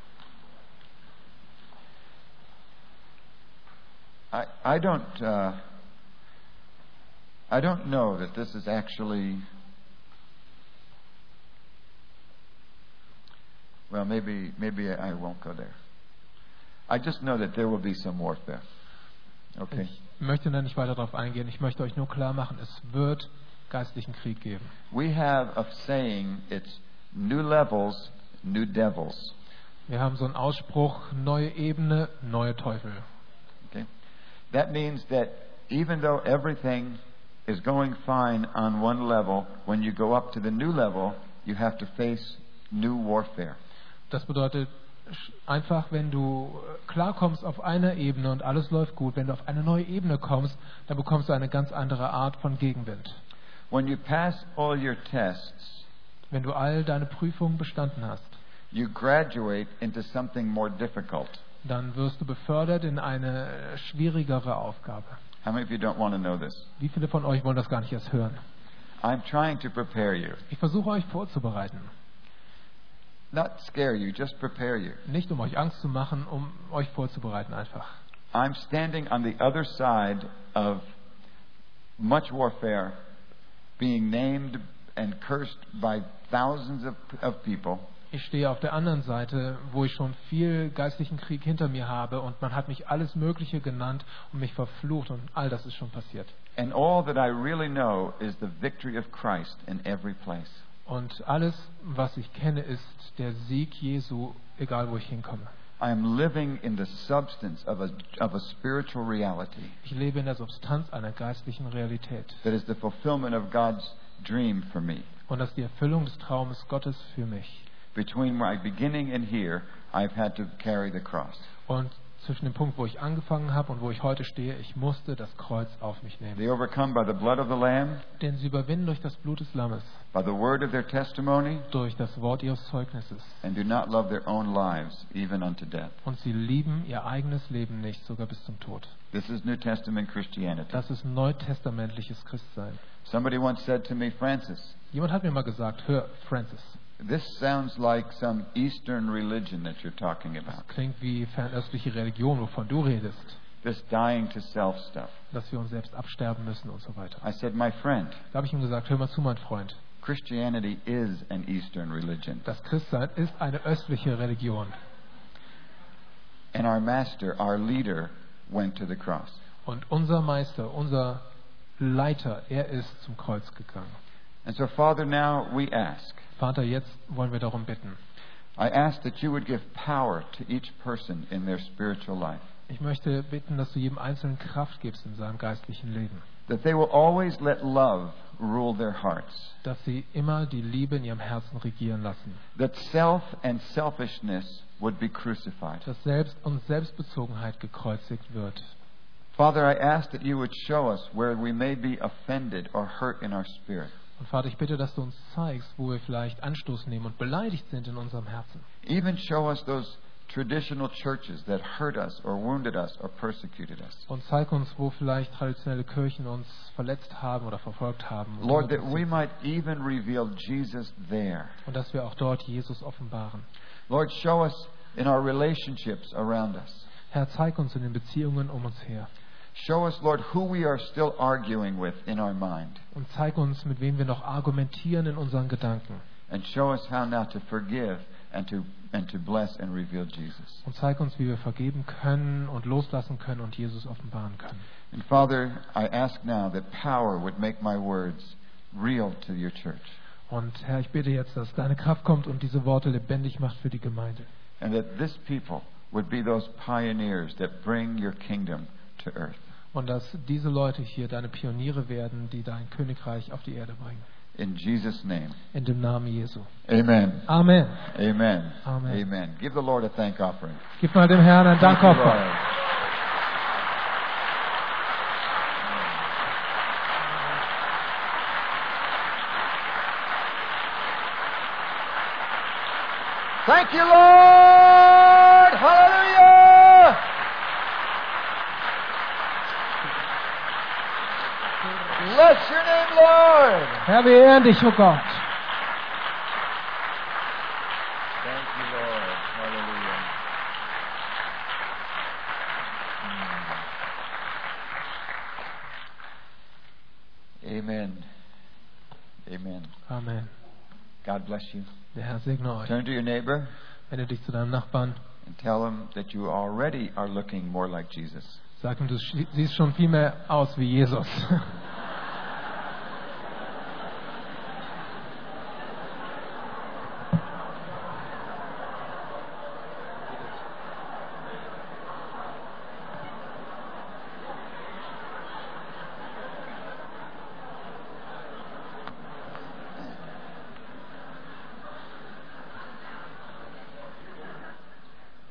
I, I don't uh, I don't know that this is actually well maybe maybe I won't go there. I just know that there will be some warfare. Okay. Ich möchte da nicht weiter darauf eingehen. Ich möchte euch nur klar machen, es wird geistlichen Krieg geben. We have a saying, it's new levels, new devils. Wir haben so einen Ausspruch, neue Ebene, neue Teufel. Okay? That means that even though everything is going fine on one level, when you go up to the new level, you have to face new warfare. Das bedeutet einfach, wenn du klarkommst auf einer Ebene und alles läuft gut, wenn du auf eine neue Ebene kommst, dann bekommst du eine ganz andere Art von Gegenwind. When you pass all your tests, Wenn du all deine Prüfungen bestanden hast, you graduate into something more difficult. dann wirst du befördert in eine schwierigere Aufgabe. How many of you don't want to know this? Wie viele von euch wollen das gar nicht erst hören? I'm trying to prepare you. Ich versuche euch vorzubereiten. Not scare you, just prepare you. Nicht um euch Angst zu machen, um euch vorzubereiten einfach. I'm standing on the other side of much warfare, being named and cursed by thousands of, of people. Ich stehe auf der anderen Seite, wo ich schon viel geistlichen Krieg hinter mir habe und man hat mich alles Mögliche genannt und mich verflucht und all das ist schon passiert. And all that I really know is the victory of Christ in every place. Und alles, was ich kenne, ist der Sieg Jesu, egal wo ich hinkomme. I am living in the substance of a, of a spiritual reality Ich lebe in der Substanz einer geistlichen Realität. that is the fulfillment of God's dream for me. Und das ist die Erfüllung des Traumes Gottes für mich. Between my beginning and here, I've had to carry the cross. Und zwischen dem Punkt, wo ich angefangen habe und wo ich heute stehe, ich musste das Kreuz auf mich nehmen. They overcome by the blood of the Lamb, Denn sie überwinden durch das Blut des Lammes, by the word of their testimony, durch das Wort ihres Zeugnisses. and do not love their own lives, even unto death. Und sie lieben ihr eigenes Leben nicht, sogar bis zum Tod. This is New Testament Christianity. Das ist neutestamentliches Christsein. Somebody once said to me, Francis, Jemand hat mir mal gesagt, hör, Francis, this sounds like some Eastern religion that you're talking about. das klingt wie fernöstliche Religion, wovon du redest, This dying to self stuff. dass wir uns selbst absterben müssen und so weiter. I said, my friend, Da habe ich ihm gesagt, hör mal zu, mein Freund, Christianity is an Eastern religion. das Christsein ist eine östliche Religion. And our master, our leader, went to the cross. Und unser Meister, unser Leiter, er ist zum Kreuz gegangen. And so, Father, now we ask. Vater, jetzt wollen wir darum bitten. I ask that you would give power to each person in their spiritual life. Ich möchte bitten, dass du jedem Einzelnen Kraft gibst in seinem geistlichen Leben. That they will always let love rule their hearts. Dass sie immer die Liebe in ihrem Herzen regieren lassen. That self and selfishness would be crucified. Dass Selbst- und Selbstbezogenheit gekreuzigt wird. Father, I ask that you would show us where we may be offended or hurt in our spirit. Und Vater, ich bitte, dass du uns zeigst, wo wir vielleicht Anstoß nehmen und beleidigt sind in unserem Herzen. Even show us those traditional churches that hurt us or wounded us or persecuted us. Und zeig uns, wo vielleicht traditionelle Kirchen uns verletzt haben oder verfolgt haben. Lord, that we might even reveal Jesus there. Und dass wir auch dort Jesus offenbaren. Lord, show us in our relationships around us. Herr, zeig uns in den Beziehungen um uns her. Show us, Lord, who we are still arguing with in our mind. Und zeig uns, mit wem wir noch argumentieren in unseren Gedanken. And show us how now to forgive and to and to bless and reveal Jesus. Und zeig uns, wie wir vergeben können und loslassen können und Jesus offenbaren können. And Father, I ask now that power would make my words real to your church. Und Herr, ich bitte jetzt, dass deine Kraft kommt und diese Worte lebendig macht für die Gemeinde. And that this people would be those pioneers that bring your kingdom to earth. Und dass diese Leute hier deine Pioniere werden, die dein Königreich auf die Erde bringen. In Jesus' name. In dem Namen Jesu. Amen. Amen. Amen. Amen. Amen. Give the Lord a thank offering. Gib mal dem Herrn ein Thank you, Dankopfer. Lord. Thank you, Lord. Hallelujah. Bless your name, Lord. Herr, wir ehren dich, oh Gott. Thank you, Lord. Hallelujah. Mm. Amen. Amen. Amen. God bless you. Der Herr segne euch. Turn to your neighbor Wende dich zu deinem Nachbarn. and tell him that you already are looking more like Jesus. Sag ihm, du siehst schon viel mehr aus wie Jesus.